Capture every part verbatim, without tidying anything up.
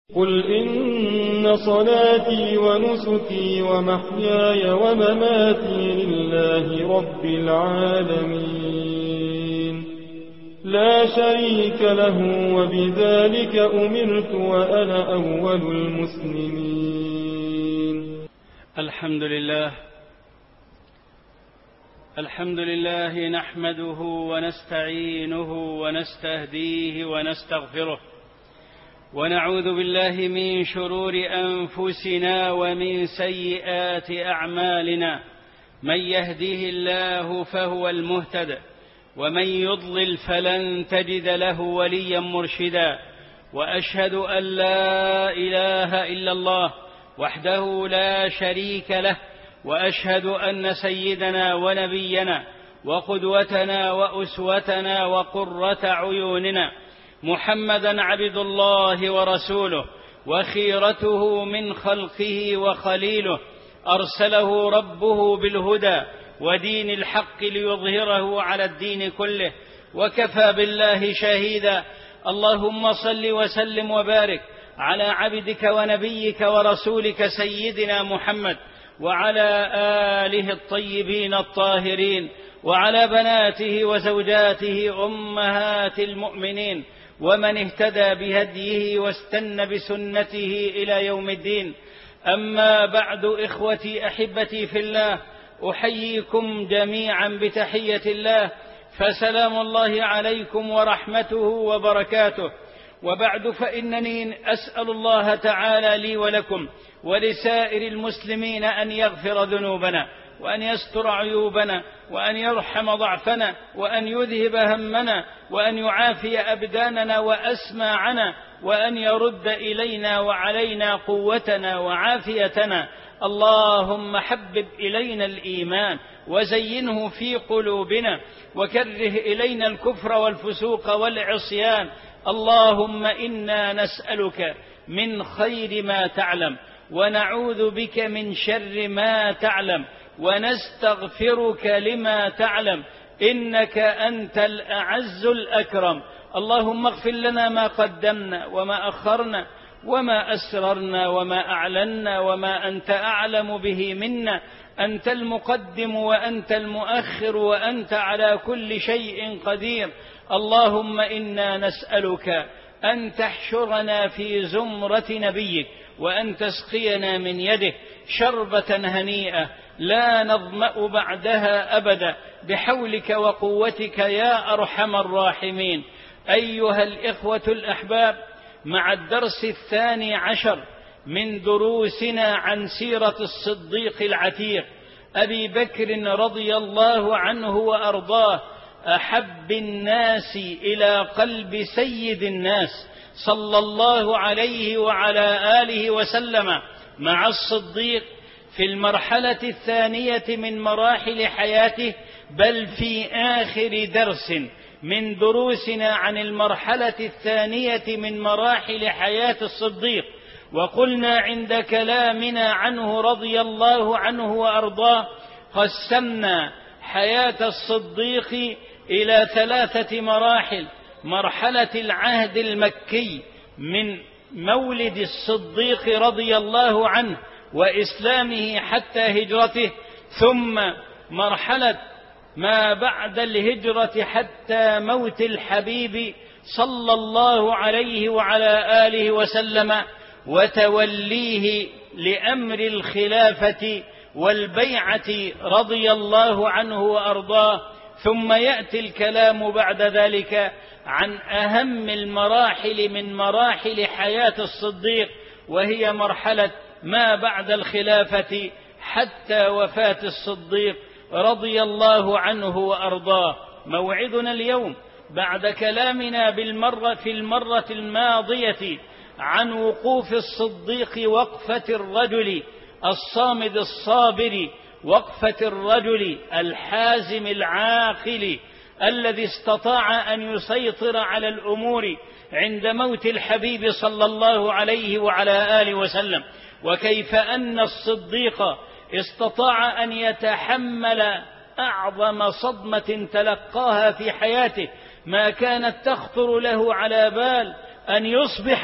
قل إن صلاتي ونسكي ومحياي ومماتي لله رب العالمين لا شريك له وبذلك أمرت وأنا أول المسلمين. الحمد لله الحمد لله نحمده ونستعينه ونستهديه ونستغفره ونعوذ بالله من شرور أنفسنا ومن سيئات أعمالنا من يهده الله فهو المهتد ومن يضلل فلن تجد له وليا مرشدا وأشهد أن لا إله إلا الله وحده لا شريك له وأشهد أن سيدنا ونبينا وقدوتنا وأسوتنا وقرة عيوننا محمدا عبد الله ورسوله وخيرته من خلقه وخليله أرسله ربه بالهدى ودين الحق ليظهره على الدين كله وكفى بالله شهيدا. اللهم صل وسلم وبارك على عبدك ونبيك ورسولك سيدنا محمد وعلى آله الطيبين الطاهرين وعلى بناته وزوجاته أمهات المؤمنين ومن اهتدى بهديه واستنى بسنته إلى يوم الدين. أما بعد إخوتي أحبتي في الله، أحييكم جميعا بتحية الله فسلام الله عليكم ورحمته وبركاته. وبعد فإنني أسأل الله تعالى لي ولكم ولسائر المسلمين أن يغفر ذنوبنا وأن يستر عيوبنا وأن يرحم ضعفنا وأن يذهب همنا وأن يعافي أبداننا وأسماعنا وأن يرد إلينا وعلينا قوتنا وعافيتنا. اللهم حبب إلينا الإيمان وزينه في قلوبنا وكره إلينا الكفر والفسوق والعصيان. اللهم إنا نسألك من خير ما تعلم ونعوذ بك من شر ما تعلم ونستغفرك لما تعلم إنك أنت الأعز الأكرم. اللهم اغفر لنا ما قدمنا وما أخرنا وما أسررنا وما أعلنا وما أنت أعلم به منا. أنت المقدم وأنت المؤخر وأنت على كل شيء قدير. اللهم إنا نسألك أن تحشرنا في زمرة نبيك وأن تسقينا من يده شربة هنيئة لا نظمأ بعدها أبدا بحولك وقوتك يا أرحم الراحمين. أيها الإخوة الأحباب، مع الدرس الثاني عشر من دروسنا عن سيرة الصديق العتيق أبي بكر رضي الله عنه وأرضاه، أحب الناس إلى قلب سيد الناس صلى الله عليه وعلى آله وسلم. مع الصديق في المرحلة الثانية من مراحل حياته، بل في آخر درس من دروسنا عن المرحلة الثانية من مراحل حياة الصديق، وقلنا عند كلامنا عنه رضي الله عنه وأرضاه قسمنا حياة الصديق إلى ثلاثة مراحل: مرحلة العهد المكي من مولد الصديق رضي الله عنه وإسلامه حتى هجرته، ثم مرحلة ما بعد الهجرة حتى موت الحبيب صلى الله عليه وعلى آله وسلم وتوليه لأمر الخلافة والبيعة رضي الله عنه وأرضاه. ثم يأتي الكلام بعد ذلك عن أهم المراحل من مراحل حياة الصديق، وهي مرحلة ما بعد الخلافة حتى وفاة الصديق رضي الله عنه وأرضاه. موعدنا اليوم بعد كلامنا بالمرة في المرة الماضية عن وقوف الصديق وقفة الرجل الصامد الصابر، وقفة الرجل الحازم العاقل الذي استطاع أن يسيطر على الأمور عند موت الحبيب صلى الله عليه وعلى آله وسلم، وكيف أن الصديق استطاع أن يتحمل أعظم صدمة تلقاها في حياته ما كانت تخطر له على بال أن يصبح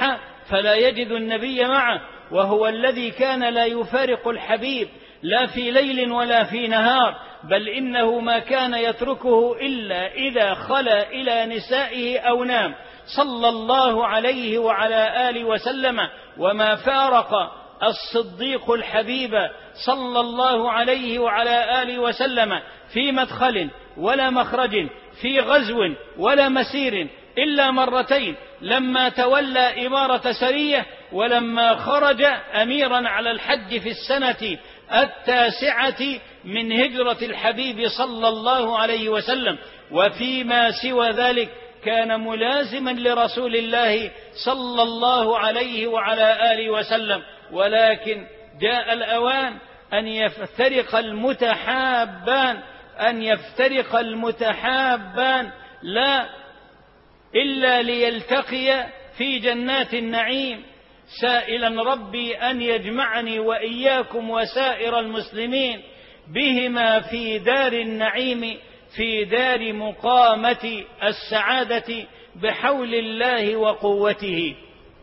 فلا يجد النبي معه، وهو الذي كان لا يفارق الحبيب لا في ليل ولا في نهار، بل إنه ما كان يتركه إلا إذا خلا إلى نسائه أو نام صلى الله عليه وعلى آله وسلم. وما فارق الصديق الحبيب صلى الله عليه وعلى آله وسلم في مدخل ولا مخرج، في غزو ولا مسير، إلا مرتين، لما تولى إمارة سرية، ولما خرج أميرا على الحج في السنة التاسعة من هجرة الحبيب صلى الله عليه وسلم. وفيما سوى ذلك كان ملازما لرسول الله صلى الله عليه وعلى آله وسلم. ولكن جاء الأوان أن يفترق المتحابان أن يفترق المتحابان لا إلا ليلتقيا في جنات النعيم، سائلا ربي أن يجمعني وإياكم وسائر المسلمين بهما في دار النعيم، في دار مقامة السعادة بحول الله وقوته.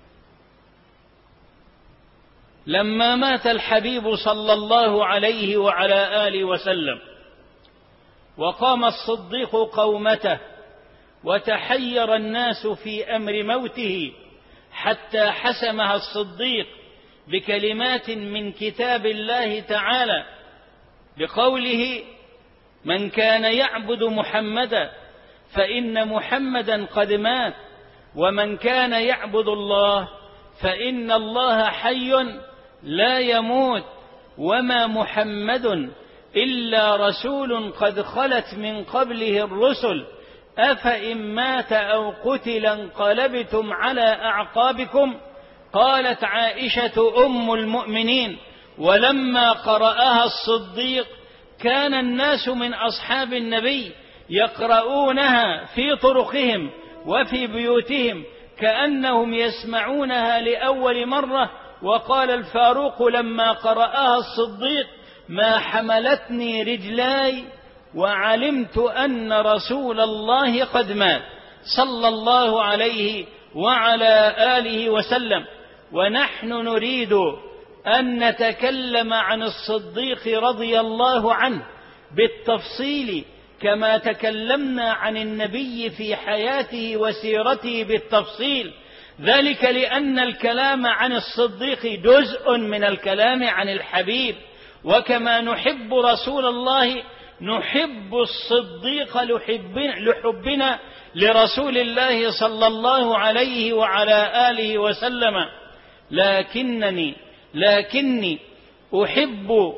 لما مات الحبيب صلى الله عليه وعلى آله وسلم، وقام الصديق قومته، وتحير الناس في أمر موته، حتى حسمها الصديق بكلمات من كتاب الله تعالى بقوله: من كان يعبد محمدا فإن محمدا قد مات، ومن كان يعبد الله فإن الله حي لا يموت، وما محمد إلا رسول قد خلت من قبله الرسل، أفإن مات أو قتل انقلبتم على أعقابكم. قالت عائشة أم المؤمنين: ولما قرأها الصديق كان الناس من أصحاب النبي يقرؤونها في طرقهم وفي بيوتهم كأنهم يسمعونها لأول مرة. وقال الفاروق لما قرأها الصديق: ما حملتني رجلاي وعلمت أن رسول الله قد مات صلى الله عليه وعلى آله وسلم. ونحن نريد أن نتكلم عن الصديق رضي الله عنه بالتفصيل، كما تكلمنا عن النبي في حياته وسيرته بالتفصيل، ذلك لأن الكلام عن الصديق جزء من الكلام عن الحبيب. وكما نحب رسول الله نحب الصديق لحبنا لرسول الله صلى الله عليه وعلى آله وسلم. لكنني لكني أحب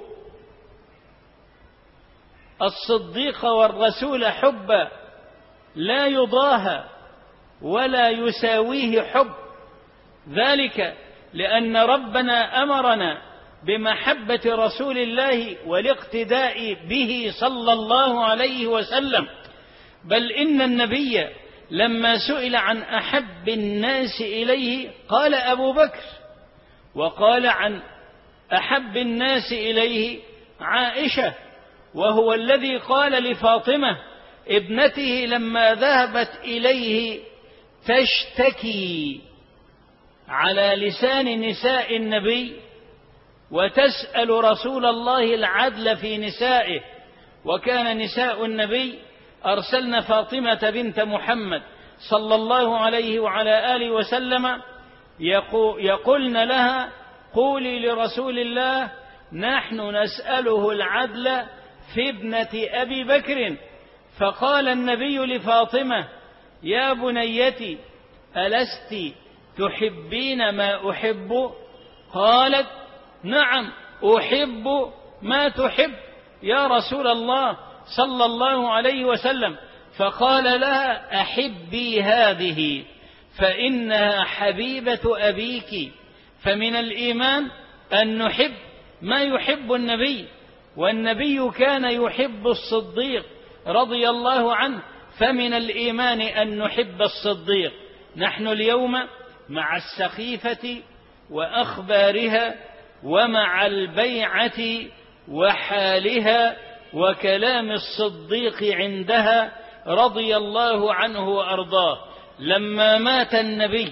الصديق والرسول حبا لا يضاهى ولا يساويه حب، ذلك لأن ربنا أمرنا بمحبة رسول الله والاقتداء به صلى الله عليه وسلم. بل إن النبي لما سئل عن أحب الناس إليه قال أبو بكر، وقال عن أحب الناس إليه عائشة، وهو الذي قال لفاطمة ابنته لما ذهبت إليه تشتكي على لسان نساء النبي وتسأل رسول الله العدل في نسائه، وكان نساء النبي أرسلن فاطمة بنت محمد صلى الله عليه وعلى آله وسلم يقولن لها: قولي لرسول الله نحن نسأله العدل في ابنة أبي بكر. فقال النبي لفاطمة: يا بنيتي ألست تحبين ما أحب؟ قالت: نعم أحب ما تحب يا رسول الله صلى الله عليه وسلم. فقال لها: أحبي هذه فإنها حبيبة أبيك. فمن الإيمان أن نحب ما يحب النبي، والنبي كان يحب الصديق رضي الله عنه، فمن الإيمان أن نحب الصديق. نحن اليوم مع السخيفة وأخبارها ومع البيعة وحالها وكلام الصديق عندها رضي الله عنه وأرضاه. لما مات النبي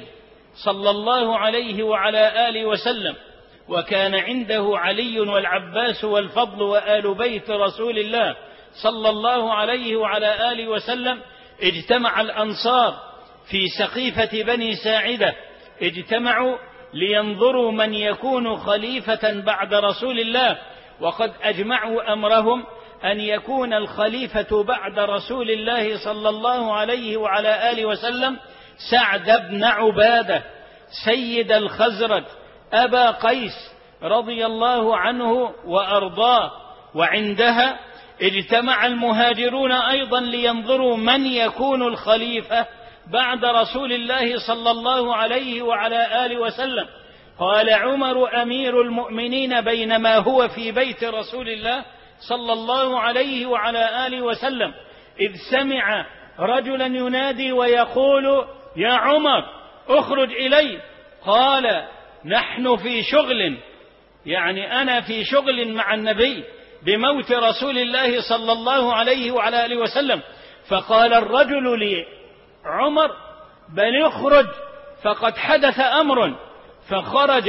صلى الله عليه وعلى آله وسلم، وكان عنده علي والعباس والفضل وآل بيت رسول الله صلى الله عليه وعلى آله وسلم، اجتمع الأنصار في سقيفة بني ساعدة، اجتمعوا لينظروا من يكون خليفة بعد رسول الله، وقد أجمعوا أمرهم أن يكون الخليفة بعد رسول الله صلى الله عليه وعلى آله وسلم سعد بن عبادة سيد الخزرج أبا قيس رضي الله عنه وأرضاه. وعندها اجتمع المهاجرون أيضا لينظروا من يكون الخليفة بعد رسول الله صلى الله عليه وعلى آله وسلم. قال عمر أمير المؤمنين بينما هو في بيت رسول الله صلى الله عليه وعلى آله وسلم، إذ سمع رجلا ينادي ويقول يا عمر اخرج إلي. قال نحن في شغل، يعني أنا في شغل مع النبي بموت رسول الله صلى الله عليه وعلى آله وسلم. فقال الرجل لي عمر بل اخرج فقد حدث أمر. فخرج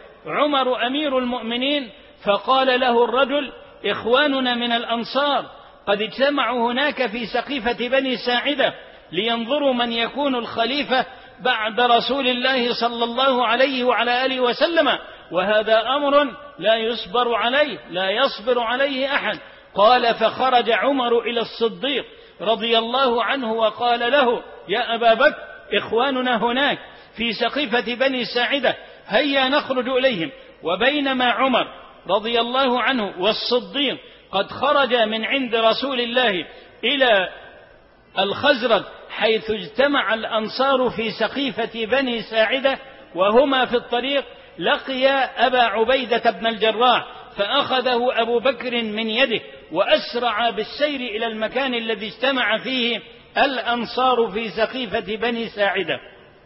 عمر أمير المؤمنين فقال له الرجل إخواننا من الأنصار قد اجتمعوا هناك في سقيفة بني ساعدة لينظروا من يكون الخليفة بعد رسول الله صلى الله عليه وعلى آله وسلم، وهذا أمر لا يصبر عليه لا يصبر عليه أحد. قال فخرج عمر إلى الصديق رضي الله عنه وقال له يا أبا بكر إخواننا هناك في سقيفة بني ساعدة، هيا نخرج إليهم. وبينما عمر رضي الله عنه والصديق قد خرج من عند رسول الله إلى الخزرج حيث اجتمع الأنصار في سقيفة بني ساعدة، وهما في الطريق لقيا أبا عبيدة بن الجراح، فأخذه أبو بكر من يده وأسرع بالسير إلى المكان الذي اجتمع فيه الأنصار في سقيفة بني ساعدة.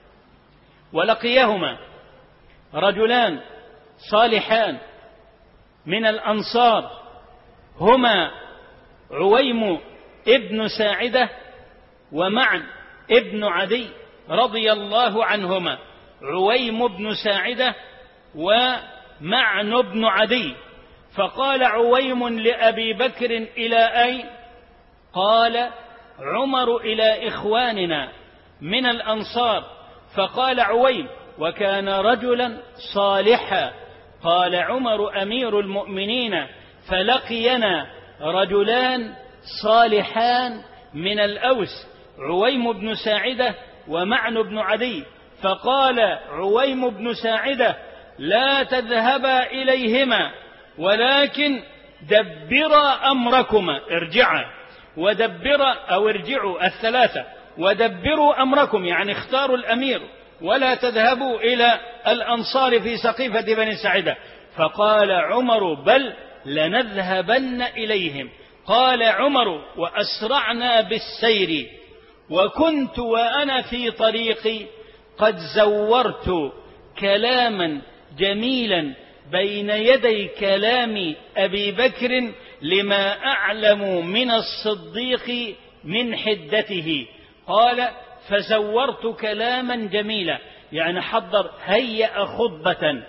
ولقيهما رجلان صالحان من الأنصار هما عويم ابن ساعدة ومعن ابن عدي رضي الله عنهما. عويم بن ساعدة ومعن بن عدي. فقال عويم لأبي بكر إلى أين؟ قال عمر إلى إخواننا من الأنصار. فقال عويم وكان رجلا صالحا. قال عمر أمير المؤمنين فلقينا رجلان صالحان من الأوس عويم بن ساعدة ومعن بن عدي. فقال عويم بن ساعدة لا تذهبا إليهما ولكن دبرا أمركما، ارجعا ودبرا أو ارجعوا الثلاثة ودبروا أمركم، يعني اختاروا الأمير ولا تذهبوا إلى الأنصار في سقيفة بني ساعدة. فقال عمر بل لنذهبن إليهم. قال عمر وأسرعنا بالسير، وكنت وأنا في طريقي قد زورت كلاما جميلا بين يدي كلام أبي بكر لما أعلم من الصديق من حدته. قال فزورت كلاما جميلا، يعني حضر هيأ خطبة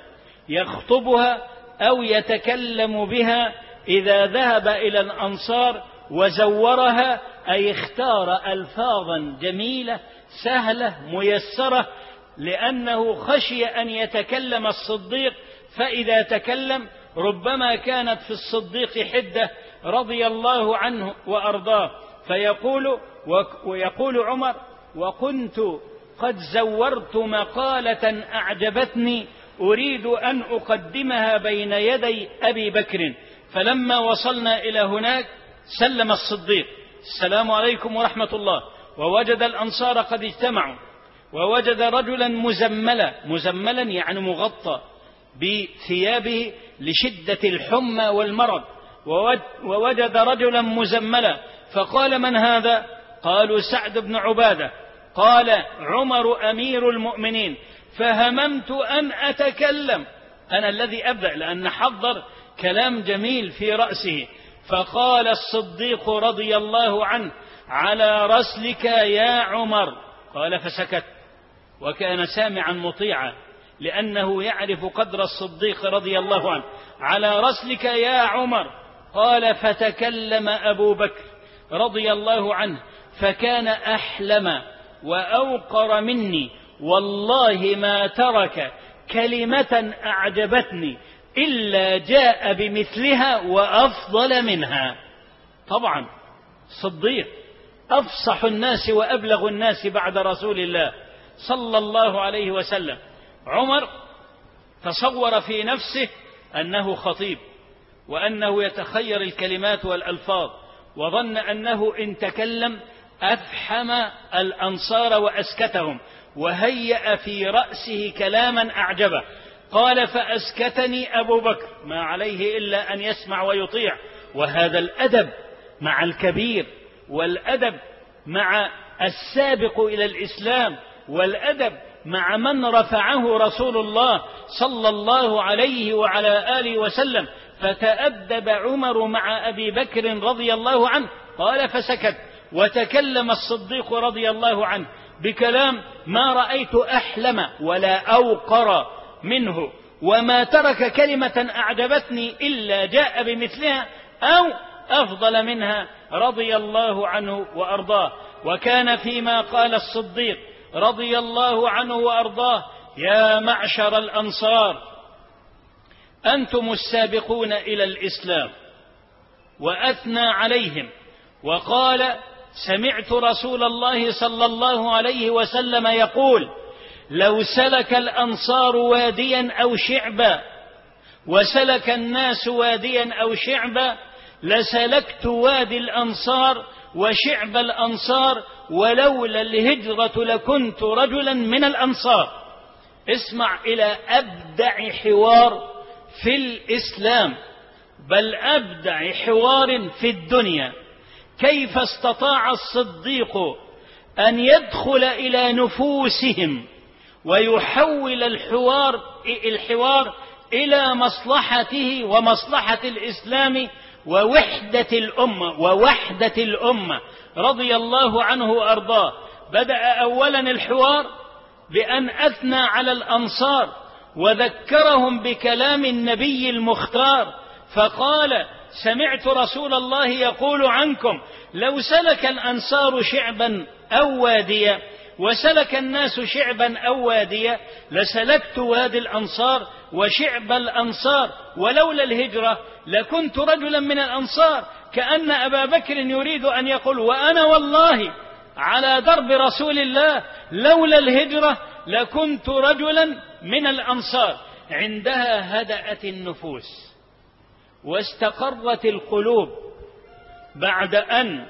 يخطبها أو يتكلم بها إذا ذهب إلى الأنصار، وزورها أي اختار ألفاظا جميلة سهلة ميسرة، لأنه خشي أن يتكلم الصديق، فإذا تكلم ربما كانت في الصديق حدة رضي الله عنه وأرضاه. فيقول ويقول عمر وكنت قد زورت مقالة أعجبتني أريد أن أقدمها بين يدي أبي بكر. فلما وصلنا إلى هناك سلم الصديق السلام عليكم ورحمة الله، ووجد الأنصار قد اجتمعوا، ووجد رجلا مزملا مزملا يعني مغطى بثيابه لشدة الحمى والمرض، ووجد رجلا مزملا. فقال من هذا؟ قالوا سعد بن عبادة. قال عمر أمير المؤمنين فهممت أن أتكلم، أنا الذي أبدأ لأن حضر كلام جميل في رأسه. فقال الصديق رضي الله عنه على رسلك يا عمر. قال فسكت. وكان سامعا مطيعا، لأنه يعرف قدر الصديق رضي الله عنه. على رسلك يا عمر. قال فتكلم أبو بكر رضي الله عنه فكان أحلم وأوقر مني، والله ما ترك كلمة أعجبتني إلا جاء بمثلها وأفضل منها. طبعا صديق أفصح الناس وأبلغ الناس بعد رسول الله صلى الله عليه وسلم. عمر تصور في نفسه أنه خطيب وأنه يتخير الكلمات والألفاظ، وظن أنه إن تكلم أفحم الأنصار وأسكتهم، وهيأ في رأسه كلاما أعجبه. قال فأسكتني أبو بكر، ما عليه إلا أن يسمع ويطيع. وهذا الأدب مع الكبير، والأدب مع السابق إلى الإسلام، والأدب مع من رفعه رسول الله صلى الله عليه وعلى آله وسلم. فتأدب عمر مع أبي بكر رضي الله عنه. قال فسكت، وتكلم الصديق رضي الله عنه بكلام ما رأيت أحلم ولا أوقر منه، وما ترك كلمة أعجبتني إلا جاء بمثلها أو أفضل منها رضي الله عنه وأرضاه. وكان فيما قال الصديق رضي الله عنه وأرضاه: يا معشر الأنصار، أنتم السابقون إلى الإسلام. وأثنى عليهم وقال: سمعت رسول الله صلى الله عليه وسلم يقول: لو سلك الأنصار واديا أو شعبا وسلك الناس واديا أو شعبا لسلكت وادي الأنصار وشعب الأنصار، ولولا الهجرة لكنت رجلا من الأنصار. اسمع إلى أبدع حوار في الإسلام، بل أبدع حوار في الدنيا. كيف استطاع الصديق أن يدخل إلى نفوسهم ويحول الحوار الحوار إلى مصلحته ومصلحة الإسلام ووحدة الأمة ووحدة الأمة رضي الله عنه وأرضاه. بدأ أولا الحوار بأن أثنى على الأنصار وذكرهم بكلام النبي المختار، فقال: سمعت رسول الله يقول عنكم: لو سلك الأنصار شعبا أو واديا وسلك الناس شعبا أو واديا لسلكت وادي الأنصار وشعب الأنصار، ولولا الهجرة لكنت رجلا من الأنصار. كأن أبا بكر يريد أن يقول: وأنا والله على درب رسول الله لولا الهجرة لكنت رجلا من الأنصار. عندها هدأت النفوس واستقرت القلوب بعد أن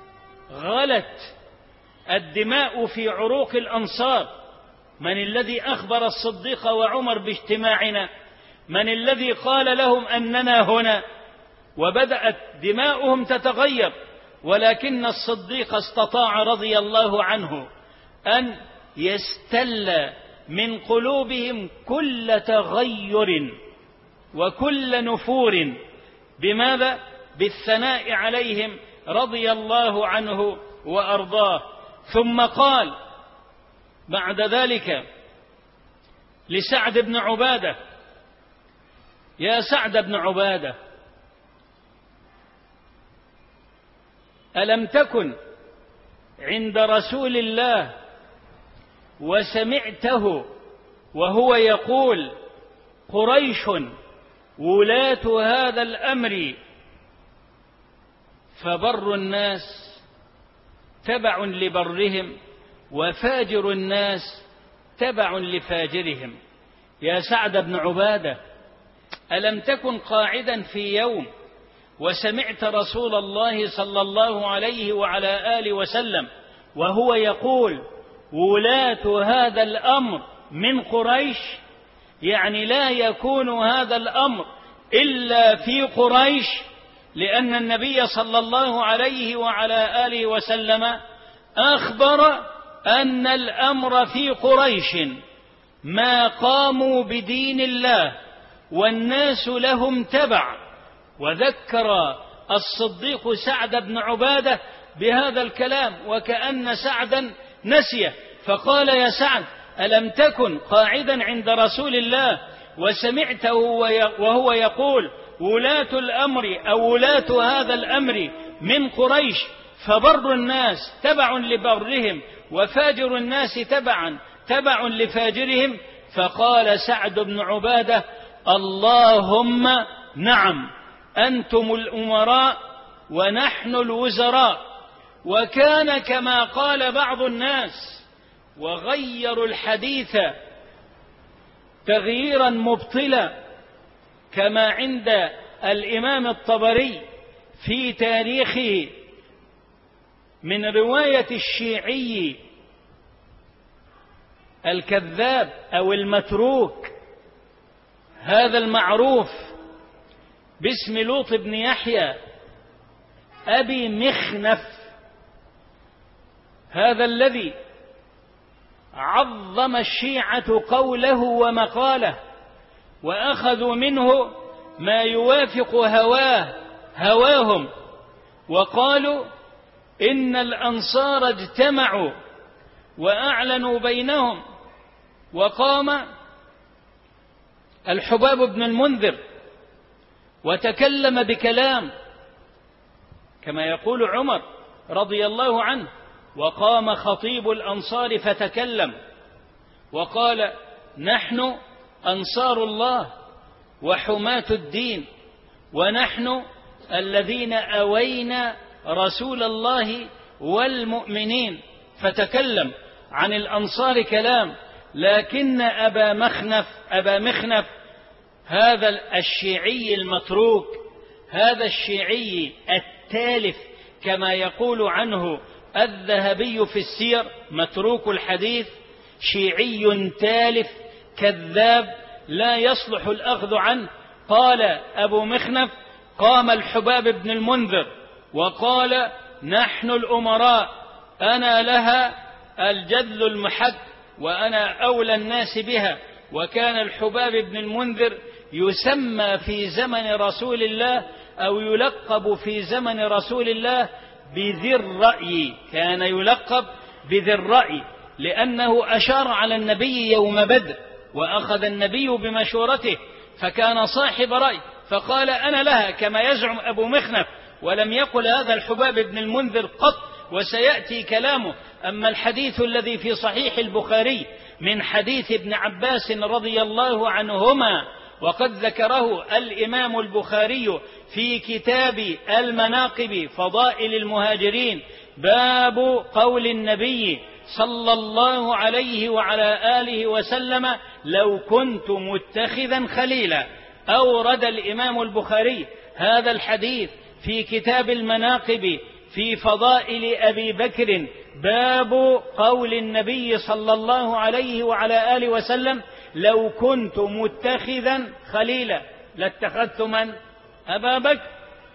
غلت الدماء في عروق الأنصار. من الذي أخبر الصديق وعمر باجتماعنا؟ من الذي قال لهم أننا هنا؟ وبدأت دماؤهم تتغير، ولكن الصديق استطاع رضي الله عنه أن يستل من قلوبهم كل تغير وكل نفور. بماذا؟ بالثناء عليهم رضي الله عنه وأرضاه. ثم قال بعد ذلك لسعد بن عبادة: يا سعد بن عبادة، ألم تكن عند رسول الله وسمعته وهو يقول: قريش ولاة هذا الأمر، فبر الناس تبع لبرهم وفاجر الناس تبع لفاجرهم. يا سعد بن عبادة، ألم تكن قاعدا في يوم وسمعت رسول الله صلى الله عليه وعلى آله وسلم وهو يقول: ولاة هذا الأمر من قريش؟ يعني لا يكون هذا الأمر إلا في قريش، لأن النبي صلى الله عليه وعلى آله وسلم أخبر أن الأمر في قريش ما قاموا بدين الله والناس لهم تبع. وذكر الصديق سعد بن عبادة بهذا الكلام وكأن سعدا نسيه، فقال: يا سعد، ألم تكن قاعدا عند رسول الله وسمعته وهو يقول ولاة الأمر أو ولاة هذا الأمر من قريش فبر الناس تبع لبرهم وفاجر الناس تبعا تبع لفاجرهم؟ فقال سعد بن عبادة: اللهم نعم، أنتم الأمراء ونحن الوزراء. وكان كما قال بعض الناس، وغيروا الحديث تغييرا مبطلا، كما عند الإمام الطبري في تاريخه من رواية الشيعي الكذاب أو المتروك هذا المعروف باسم لوط بن يحيى أبي مخنف، هذا الذي عظم الشيعة قوله ومقاله وأخذوا منه ما يوافق هواه هواهم، وقالوا إن الأنصار اجتمعوا وأعلنوا بينهم. وقام الحباب بن المنذر وتكلم بكلام كما يقول عمر رضي الله عنه: وقام خطيب الأنصار فتكلم وقال: نحن أنصار الله وحماة الدين، ونحن الذين أوينا رسول الله والمؤمنين. فتكلم عن الأنصار كلام، لكن أبا مخنف أبا مخنف هذا الشيعي المتروك، هذا الشيعي التالف كما يقول عنه الذهبي في السير، متروك الحديث، شيعي تالف كذاب لا يصلح الأخذ عنه. قال أبو مخنف: قام الحباب بن المنذر وقال: نحن الأمراء، أنا لها الجذل المحك وأنا أولى الناس بها. وكان الحباب بن المنذر يسمى في زمن رسول الله أو يلقب في زمن رسول الله بذي الرأي، كان يلقب بذي الرأي لأنه أشار على النبي يوم بدر وأخذ النبي بمشورته، فكان صاحب رأي، فقال: أنا لها كما يزعم أبو مخنف. ولم يقل هذا الحباب بن المنذر قط، وسيأتي كلامه. أما الحديث الذي في صحيح البخاري من حديث ابن عباس رضي الله عنهما، وقد ذكره الإمام البخاري في كتاب المناقب فضائل المهاجرين، باب قول النبي صلى الله عليه وعلى آله وسلم: لو كنت متخذا خليلا. أورد الإمام البخاري هذا الحديث في كتاب المناقب في فضائل أبي بكر، باب قول النبي صلى الله عليه وعلى آله وسلم: لو كنت متخذا خليلا لاتخذت من؟ أبا بكر.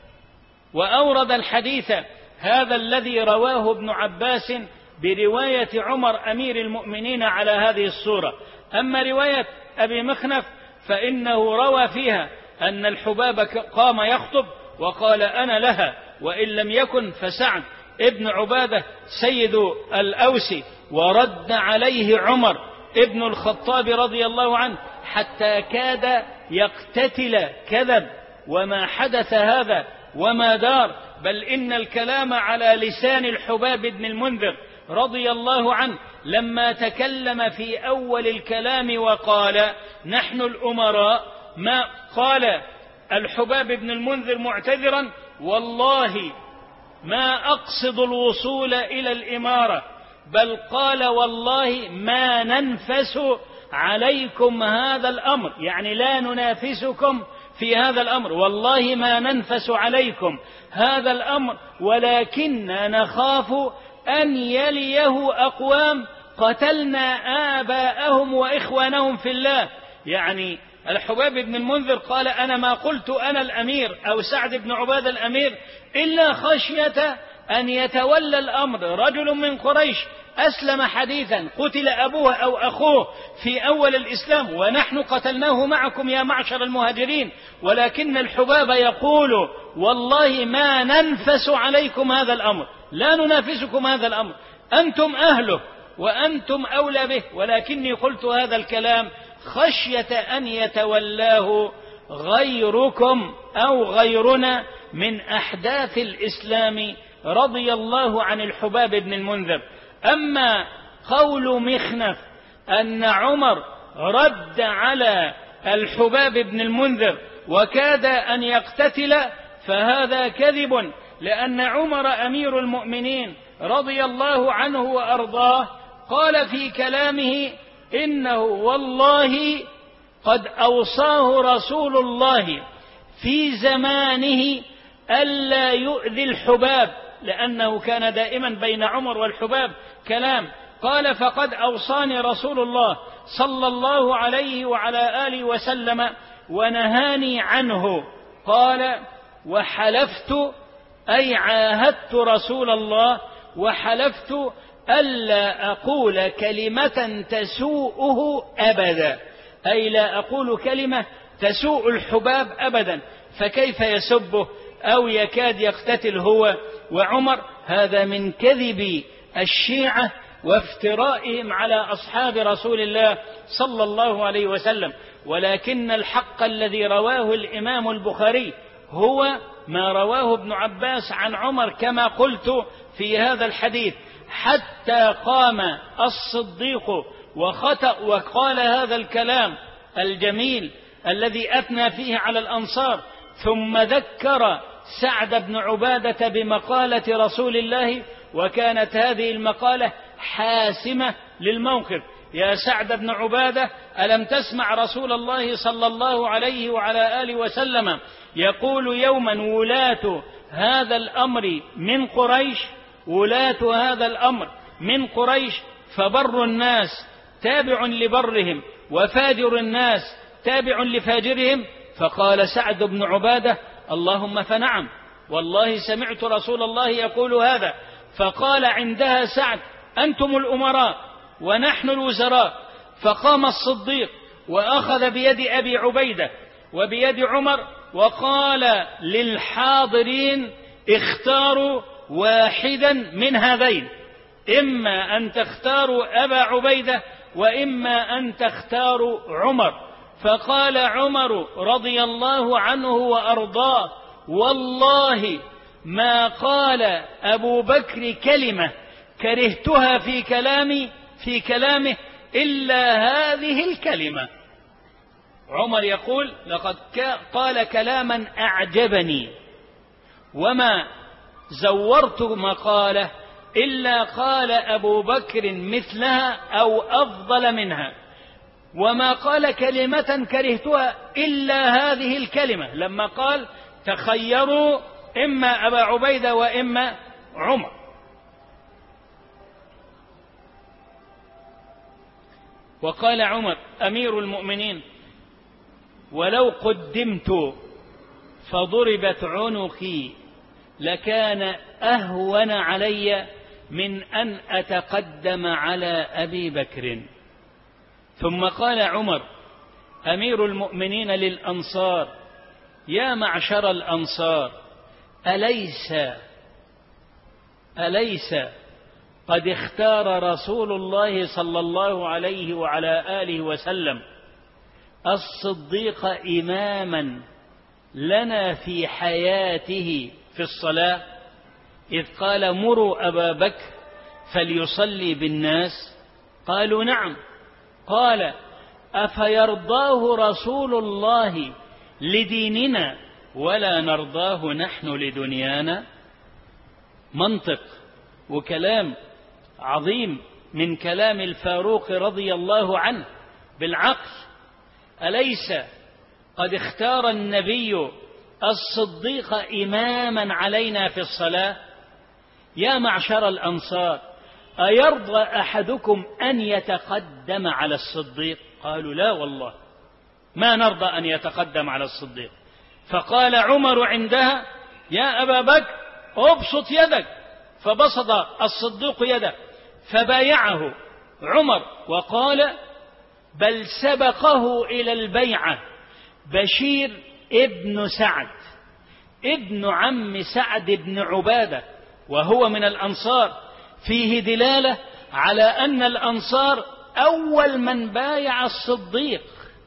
وأورد الحديث هذا الذي رواه ابن عباس برواية عمر أمير المؤمنين على هذه الصورة. أما رواية أبي مخنف فإنه روى فيها أن الحباب قام يخطب وقال: أنا لها، وإن لم يكن فسعد ابن عبادة سيد الأوس. ورد عليه عمر ابن الخطاب رضي الله عنه حتى كاد يقتتل كذب، وما حدث هذا وما دار، بل إن الكلام على لسان الحباب بن المنذر رضي الله عنه لما تكلم في أول الكلام وقال: نحن الأمراء، ما قال الحباب بن المنذر معتذرا: والله ما أقصد الوصول إلى الإمارة، بل قال: والله ما ننفس عليكم هذا الأمر، يعني لا ننافسكم في هذا الأمر، والله ما ننفس عليكم هذا الأمر، ولكننا نخاف أن يليه أقوام قتلنا آباءهم وإخوانهم في الله. يعني الحباب بن المنذر قال: أنا ما قلت أنا الأمير أو سعد بن عبادة الأمير إلا خشية أن يتولى الأمر رجل من قريش أسلم حديثا، قتل أبوه أو أخوه في أول الإسلام، ونحن قتلناه معكم يا معشر المهاجرين. ولكن الحباب يقول: والله ما ننفس عليكم هذا الأمر، لا ننافسكم هذا الأمر، أنتم أهله وأنتم أولى به، ولكني قلت هذا الكلام خشية أن يتولاه غيركم أو غيرنا من أحداث الإسلام رضي الله عن الحباب بن المنذر. أما قول مخنف أن عمر رد على الحباب بن المنذر وكاد أن يقتتل فهذا كذب، لأن عمر أمير المؤمنين رضي الله عنه وأرضاه قال في كلامه إنه والله قد أوصاه رسول الله في زمانه ألا يؤذي الحباب، لأنه كان دائما بين عمر والحباب كلام. قال فقد أوصاني رسول الله صلى الله عليه وعلى آله وسلم ونهاني عنه. قال وحلفت أي عاهدت رسول الله وحلفت ألا أقول كلمة تسوءه أبدا، أي لا أقول كلمة تسوء الحباب أبدا، فكيف يسبه أو يكاد يقتتل هو وعمر؟ هذا من كذب الشيعة وافترائهم على أصحاب رسول الله صلى الله عليه وسلم. ولكن الحق الذي رواه الإمام البخاري هو ما رواه ابن عباس عن عمر كما قلت في هذا الحديث، حتى قام الصديق وخطأ وقال هذا الكلام الجميل الذي أثنى فيه على الأنصار، ثم ذكر سعد بن عبادة بمقالة رسول الله، وكانت هذه المقالة حاسمة للموقف. يا سعد بن عبادة ألم تسمع رسول الله صلى الله عليه وعلى آله وسلم يقول يوما ولاة هذا الأمر من قريش، ولاة هذا الأمر من قريش، فبر الناس تابع لبرهم وفاجر الناس تابع لفاجرهم. فقال سعد بن عبادة اللهم فنعم، والله سمعت رسول الله يقول هذا. فقال عندها سعد أنتم الأمراء ونحن الوزراء. فقام الصديق وأخذ بيد أبي عبيدة وبيد عمر وقال للحاضرين اختاروا واحدا من هذين، إما أن تختاروا أبا عبيدة وإما أن تختاروا عمر. فقال عمر رضي الله عنه وأرضاه والله ما قال أبو بكر كلمة كرهتها في كلامي في كلامه إلا هذه الكلمة. عمر يقول لقد قال كلاما أعجبني وما زورت مقالة إلا قال أبو بكر مثلها أو أفضل منها، وما قال كلمة كرهتها إلا هذه الكلمة لما قال تخيروا إما أبا عبيدة وإما عمر. وقال عمر أمير المؤمنين ولو قدمت فضربت عنقي لكان أهون علي من أن أتقدم على أبي بكر. ثم قال عمر أمير المؤمنين للأنصار يا معشر الأنصار أليس أليس قد اختار رسول الله صلى الله عليه وعلى آله وسلم الصديق إماما لنا في حياته في الصلاة، إذ قال مروا أبا بكر فليصلي بالناس؟ قالوا نعم. قال أفيرضاه رسول الله لديننا ولا نرضاه نحن لدنيانا؟ منطق وكلام عظيم من كلام الفاروق رضي الله عنه بالعقل. أليس قد اختار النبي الصديق إماما علينا في الصلاة؟ يا معشر الأنصار أيرضى أحدكم أن يتقدم على الصديق؟ قالوا لا والله ما نرضى أن يتقدم على الصديق. فقال عمر عندها يا أبا بكر أبسط يدك، فبسط الصديق يده فبايعه عمر، وقال بل سبقه إلى البيعة بشير ابن سعد ابن عم سعد بن عبادة وهو من الأنصار، فيه دلالة على أن الأنصار أول من بايع الصديق،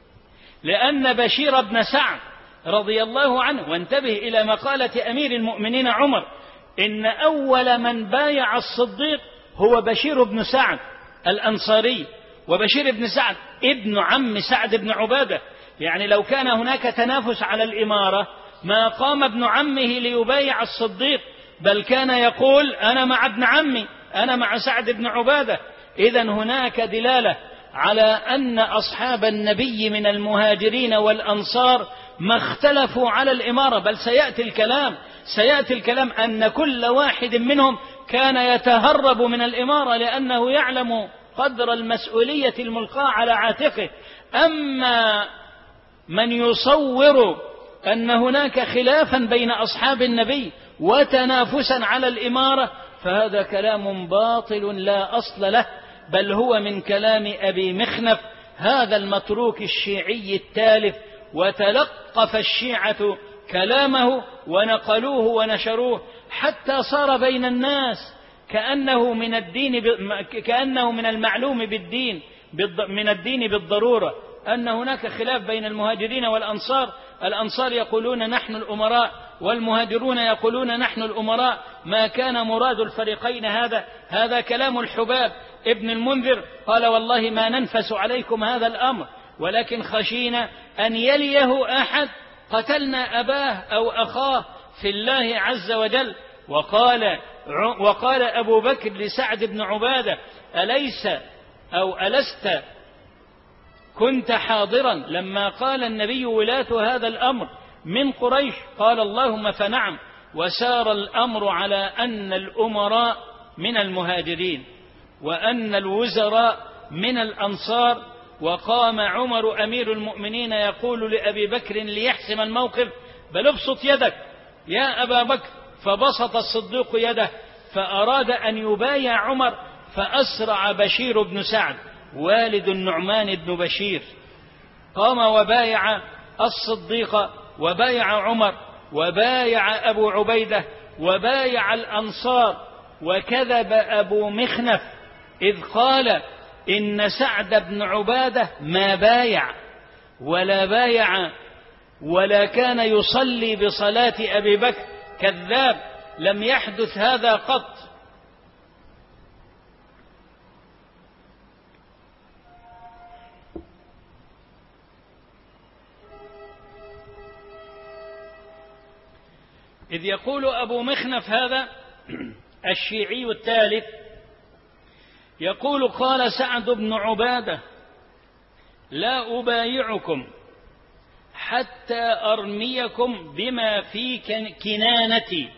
لأن بشير بن سعد رضي الله عنه، وانتبه إلى مقالة أمير المؤمنين عمر، إن أول من بايع الصديق هو بشير بن سعد الأنصاري، وبشير بن سعد ابن عم سعد بن عبادة. يعني لو كان هناك تنافس على الإمارة ما قام ابن عمه ليبايع الصديق، بل كان يقول أنا مع ابن عمي، أنا مع سعد بن عبادة. إذن هناك دلالة على أن أصحاب النبي من المهاجرين والأنصار ما اختلفوا على الإمارة، بل سيأتي الكلام سيأتي الكلام أن كل واحد منهم كان يتهرب من الإمارة لأنه يعلم قدر المسؤولية الملقاة على عاتقه. أما من يصور أن هناك خلافا بين أصحاب النبي وتنافسا على الإمارة فهذا كلام باطل لا أصل له، بل هو من كلام أبي مخنف هذا المتروك الشيعي التالف، وتلقف الشيعة كلامه ونقلوه ونشروه حتى صار بين الناس كأنه من الدين كأنه من المعلوم بالدين من الدين بالضرورة أن هناك خلاف بين المهاجرين والأنصار. الأنصار يقولون نحن الأمراء والمهاجرون يقولون نحن الأمراء. ما كان مراد الفريقين هذا هذا كلام الحباب ابن المنذر، قال والله ما ننفس عليكم هذا الأمر، ولكن خشينا أن يليه أحد قتلنا أباه أو أخاه في الله عز وجل. وقال وقال أبو بكر لسعد بن عبادة أليس أو ألست كنت حاضرا لما قال النبي ولاة هذا الأمر من قريش؟ قال اللهم فنعم. وسار الأمر على أن الأمراء من المهاجرين وأن الوزراء من الأنصار. وقام عمر أمير المؤمنين يقول لأبي بكر ليحسم الموقف بل ابسط يدك يا أبا بكر، فبسط الصديق يده فأراد أن يبايع عمر، فأسرع بشير بن سعد والد النعمان بن بشير قام وبايع الصديق وبايع عمر وبايع أبو عبيدة وبايع الأنصار. وكذب أبو مخنف إذ قال إن سعد بن عبادة ما بايع ولا بايع ولا كان يصلي بصلاة أبي بكر، كذاب، لم يحدث هذا قط. إذ يقول أبو مخنف هذا الشيعي الثالث يقول قال سعد بن عبادة لا أبايعكم حتى أرميكم بما في كنانتي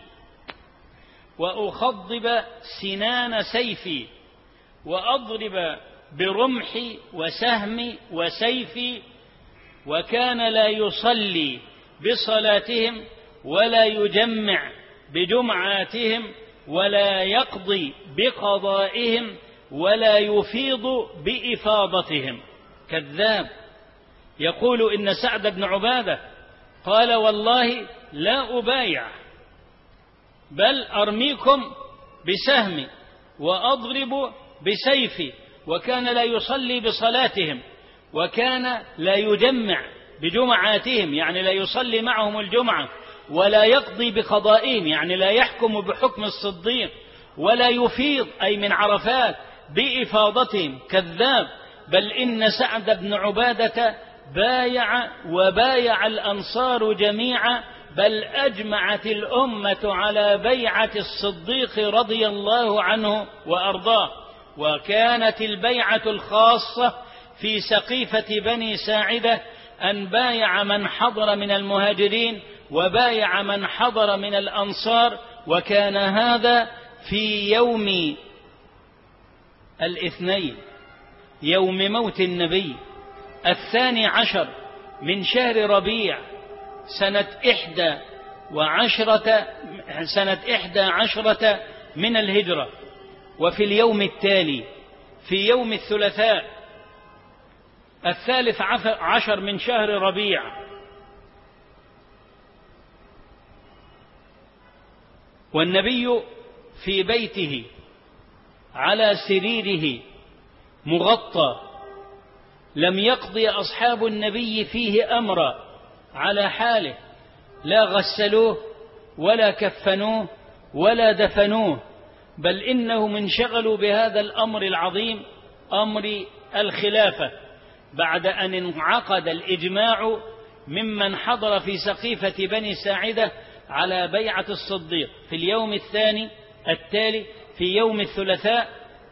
وأخضب سنان سيفي وأضرب برمحي وسهمي وسيفي. وكان لا يصلي بصلاتهم ولا يجمع بجمعاتهم ولا يقضي بقضائهم ولا يفيض بإفاضتهم، كذاب. يقول إن سعد بن عبادة قال والله لا أبايع بل أرميكم بسهمي وأضرب بسيفي. وكان لا يصلي بصلاتهم وكان لا يجمع بجمعاتهم، يعني لا يصلي معهم الجمعة، ولا يقضي بقضائهم، يعني لا يحكم بحكم الصديق، ولا يفيض أي من عرفات بإفاضتهم، كذاب. بل إن سعد بن عبادة بايع وبايع الأنصار جميعا، بل أجمعت الأمة على بيعة الصديق رضي الله عنه وأرضاه. وكانت البيعة الخاصة في سقيفة بني ساعدة أن بايع من حضر من المهاجرين وبايع من حضر من الأنصار. وكان هذا في يوم الاثنين يوم موت النبي الثاني عشر من شهر ربيع سنة إحدى وعشرة سنة إحدى عشرة من الهجرة. وفي اليوم التالي في يوم الثلاثاء الثالث عشر من شهر ربيع والنبي في بيته على سريره مغطى، لم يقضي أصحاب النبي فيه أمرا على حاله، لا غسلوه ولا كفنوه ولا دفنوه، بل إنهم انشغلوا بهذا الأمر العظيم، أمر الخلافة، بعد أن انعقد الإجماع ممن حضر في سقيفة بني ساعدة على بيعة الصديق في اليوم الثاني التالي في يوم الثلاثاء.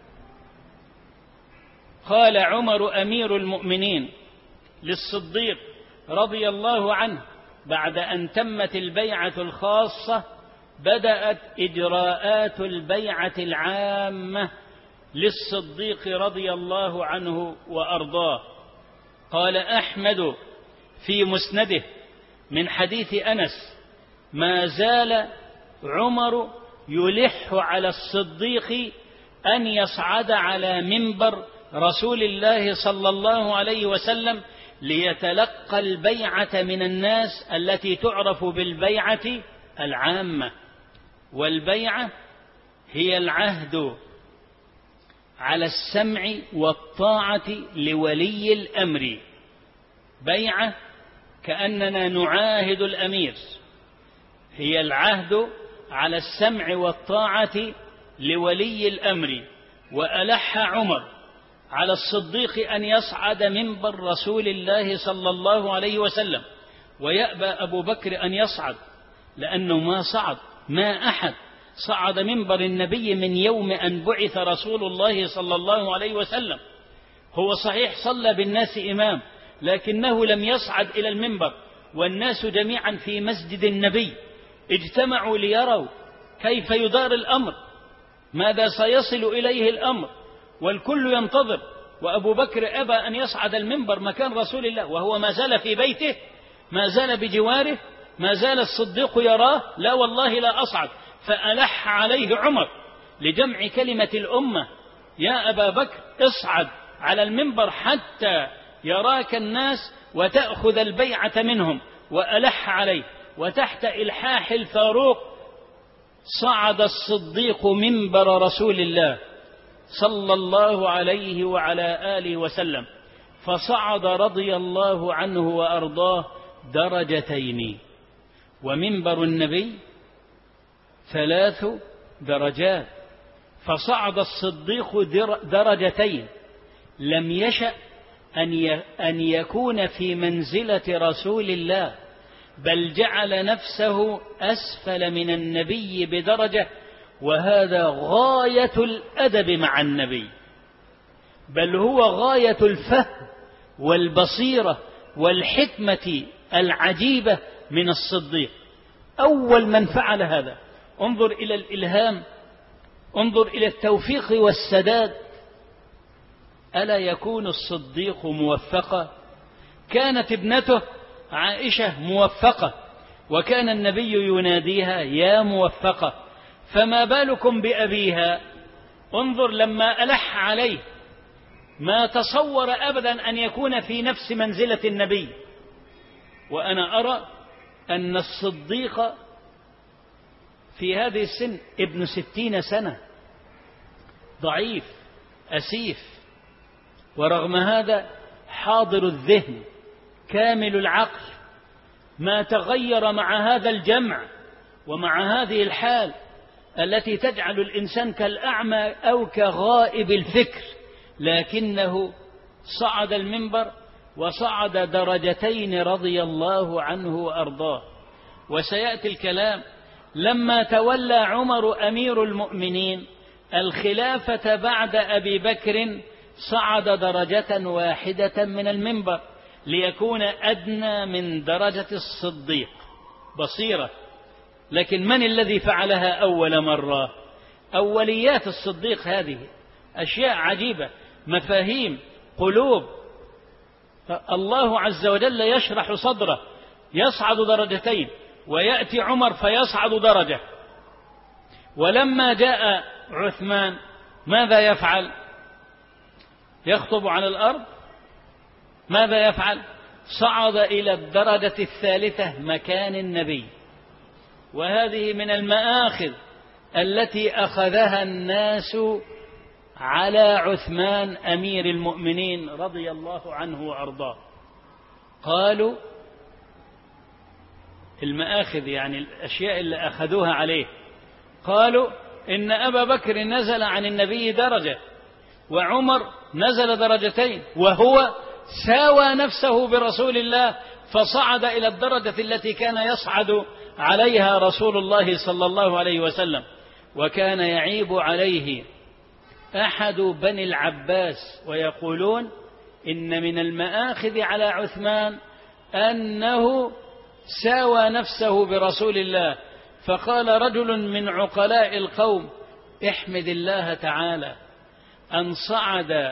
قال عمر أمير المؤمنين للصديق رضي الله عنه بعد أن تمت البيعة الخاصة: بدأت إجراءات البيعة العامة للصديق رضي الله عنه وأرضاه. قال أحمد في مسنده من حديث أنس: ما زال عمر يلح على الصديق أن يصعد على منبر رسول الله صلى الله عليه وسلم ليتلقى البيعة من الناس التي تعرف بالبيعة العامة. والبيعة هي العهد على السمع والطاعة لولي الأمر. بيعة كأننا نعاهد الأمير، هي العهد على السمع والطاعة لولي الأمر. وألح عمر على الصديق أن يصعد منبر رسول الله صلى الله عليه وسلم، ويأبى أبو بكر أن يصعد، لأنه ما صعد، ما أحد صعد منبر النبي من يوم أن بعث رسول الله صلى الله عليه وسلم. هو صحيح صلى بالناس إمام، لكنه لم يصعد إلى المنبر، والناس جميعا في مسجد النبي اجتمعوا ليروا كيف يدار الأمر، ماذا سيصل إليه الأمر، والكل ينتظر. وأبو بكر أبى أن يصعد المنبر مكان رسول الله، وهو ما زال في بيته، ما زال بجواره، ما زال الصديق يراه. لا والله لا أصعد. فألح عليه عمر لجمع كلمة الأمة: يا أبا بكر اصعد على المنبر حتى يراك الناس وتأخذ البيعة منهم. وألح عليه، وتحت إلحاح الفاروق صعد الصديق منبر رسول الله صلى الله عليه وعلى آله وسلم، فصعد رضي الله عنه وأرضاه درجتين. ومنبر النبي ثلاث درجات، فصعد الصديق درجتين، لم يشأ أن يكون في منزلة رسول الله، بل جعل نفسه أسفل من النبي بدرجة، وهذا غاية الأدب مع النبي، بل هو غاية الفهم والبصيرة والحكمة العجيبة من الصديق. أول من فعل هذا، انظر إلى الإلهام، انظر إلى التوفيق والسداد. ألا يكون الصديق موفقا؟ كانت ابنته عائشة موفقة، وكان النبي يناديها يا موفقة، فما بالكم بأبيها؟ انظر لما ألح عليه، ما تصور أبدا أن يكون في نفس منزلة النبي. وأنا أرى أن الصديق في هذه السن ابن ستين سنة، ضعيف أسيف، ورغم هذا حاضر الذهن كامل العقل، ما تغير مع هذا الجمع ومع هذه الحال التي تجعل الإنسان كالأعمى أو كغائب الفكر، لكنه صعد المنبر وصعد درجتين رضي الله عنه وأرضاه. وسيأتي الكلام لما تولى عمر أمير المؤمنين الخلافة بعد أبي بكر، صعد درجة واحدة من المنبر ليكون أدنى من درجة الصديق. بصيرة. لكن من الذي فعلها أول مرة؟ أوليات الصديق هذه أشياء عجيبة، مفاهيم، قلوب. الله عز وجل يشرح صدره، يصعد درجتين، ويأتي عمر فيصعد درجة. ولما جاء عثمان ماذا يفعل؟ يخطب على الأرض؟ ماذا يفعل؟ صعد إلى الدرجة الثالثة مكان النبي. وهذه من المآخذ التي أخذها الناس على عثمان أمير المؤمنين رضي الله عنه وأرضاه. قالوا المآخذ يعني الأشياء اللي أخذوها عليه، قالوا إن أبا بكر نزل عن النبي درجة وعمر نزل درجتين، وهو ساوى نفسه برسول الله فصعد إلى الدرجة التي كان يصعد عليها رسول الله صلى الله عليه وسلم. وكان يعيب عليه أحد بني العباس ويقولون إن من المآخذ على عثمان أنه ساوى نفسه برسول الله. فقال رجل من عقلاء القوم: احمد الله تعالى أن صعد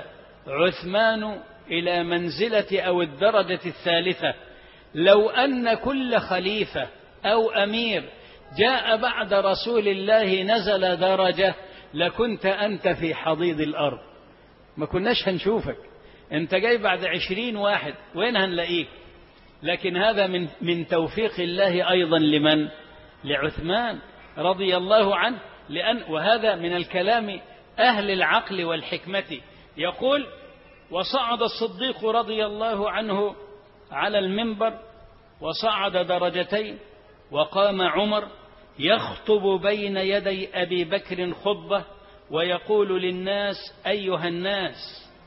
عثمان إلى منزلة أو الدرجة الثالثة. لو أن كل خليفة أو أمير جاء بعد رسول الله نزل درجة لكنت أنت في حضيض الأرض، ما كناش هنشوفك، أنت جاي بعد عشرين واحد وين هنلاقيك؟ لكن هذا من من توفيق الله أيضا لمن؟ لعثمان رضي الله عنه. لأن وهذا من الكلام أهل العقل والحكمة. يقول: وصعد الصديق رضي الله عنه على المنبر وصعد درجتين، وقام عمر يخطب بين يدي أبي بكر خطبة ويقول للناس: أيها الناس،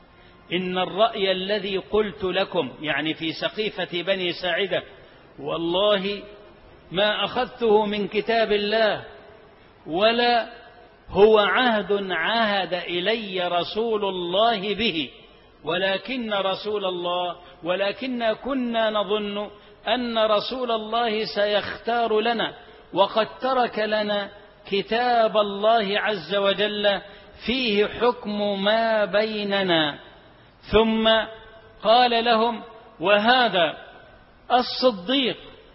إن الرأي الذي قلت لكم، يعني في سقيفة بني ساعدة، والله ما أخذته من كتاب الله ولا هو عهد عهد إلي رسول الله به، ولكن رسول الله ولكن كنا نظن أن رسول الله سيختار لنا، وقد ترك لنا كتاب الله عز وجل فيه حكم ما بيننا. ثم قال لهم: وهذا الصديق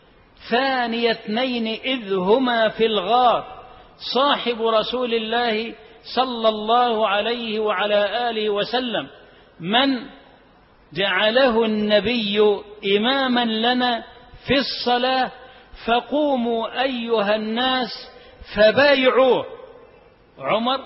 ثاني اثنين إذ هما في الغار صاحب رسول الله صلى الله عليه وعلى آله وسلم، من جعله النبي إماما لنا في الصلاة، فقوموا أيها الناس فبايعوه. عمر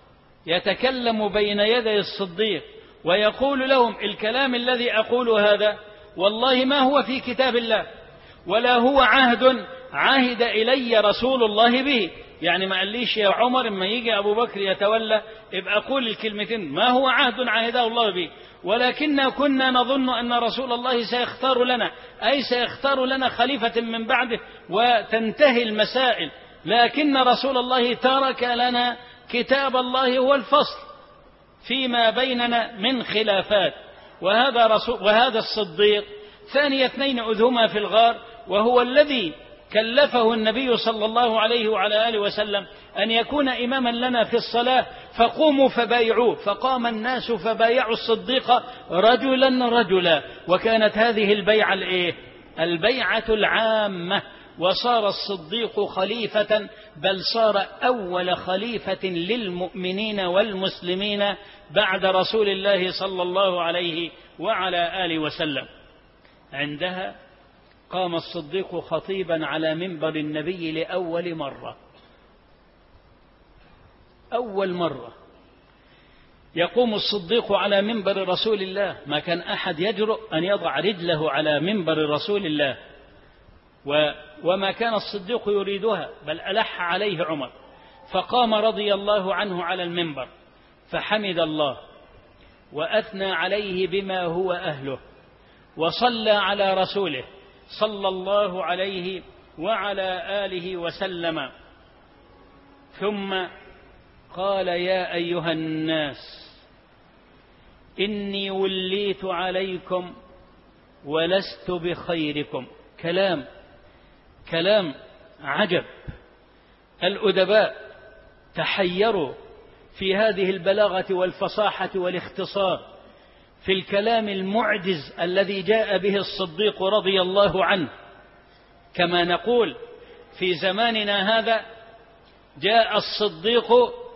يتكلم بين يدي الصديق ويقول لهم: الكلام الذي أقول هذا والله ما هو في كتاب الله ولا هو عهد عهد إلي رسول الله به. يعني ما قاليش يا عمر اما يجي أبو بكر يتولى ابقى أقول الكلمتين، ما هو عهد عهده الله به، ولكن كنا نظن أن رسول الله سيختار لنا، أي سيختار لنا خليفة من بعده وتنتهي المسائل، لكن رسول الله ترك لنا كتاب الله هو الفصل فيما بيننا من خلافات. وهذا, رسول وهذا الصديق ثاني اثنين إذ هما في الغار، وهو الذي كلفه النبي صلى الله عليه وعلى آله وسلم أن يكون إماما لنا في الصلاة، فقوموا فبايعوه. فقام الناس فبايعوا الصديق رجلا رجلا، وكانت هذه البيعة الإيه؟ البيعة العامة، وصار الصديق خليفة، بل صار أول خليفة للمؤمنين والمسلمين بعد رسول الله صلى الله عليه وعلى آله وسلم. عندها قام الصديق خطيبا على منبر النبي لأول مرة، أول مرة يقوم الصديق على منبر رسول الله، ما كان أحد يجرؤ أن يضع رجله على منبر رسول الله، وما كان الصديق يريدها، بل ألح عليه عمر. فقام رضي الله عنه على المنبر فحمد الله وأثنى عليه بما هو أهله، وصلى على رسوله صلى الله عليه وعلى آله وسلم، ثم قال: يا أيها الناس، إني وليت عليكم ولست بخيركم. كلام كلام عجب. الأدباء تحيروا في هذه البلاغة والفصاحة والاختصار في الكلام المعجز الذي جاء به الصديق رضي الله عنه. كما نقول في زماننا هذا جاء الصديق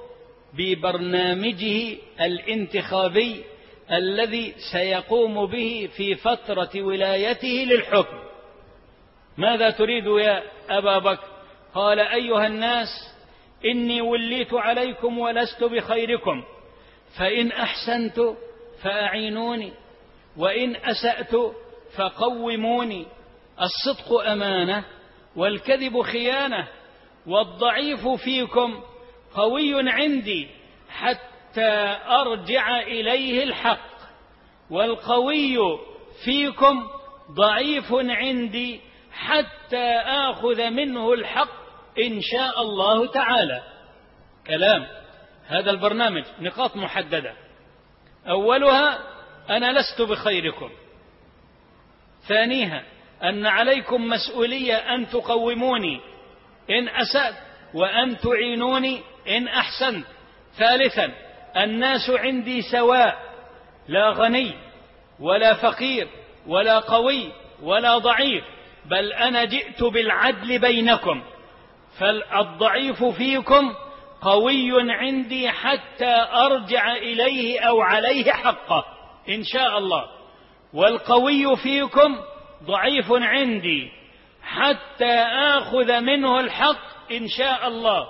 ببرنامجه الانتخابي الذي سيقوم به في فترة ولايته للحكم. ماذا تريد يا أبا بكر؟ قال: أيها الناس، إني وليت عليكم ولست بخيركم، فإن أحسنت فأعينوني وإن أسأت فقوموني. الصدق أمانة والكذب خيانة، والضعيف فيكم قوي عندي حتى أرجع إليه الحق، والقوي فيكم ضعيف عندي حتى آخذ منه الحق إن شاء الله تعالى. كلام هذا البرنامج نقاط محددة، أولها أنا لست بخيركم، ثانيها أن عليكم مسؤولية أن تقوموني إن أسأت وأن تعينوني إن أحسنت، ثالثا الناس عندي سواء، لا غني ولا فقير ولا قوي ولا ضعيف، بل أنا جئت بالعدل بينكم، فالضعيف فيكم قوي عندي حتى أرجع إليه أو عليه حقه إن شاء الله، والقوي فيكم ضعيف عندي حتى آخذ منه الحق إن شاء الله.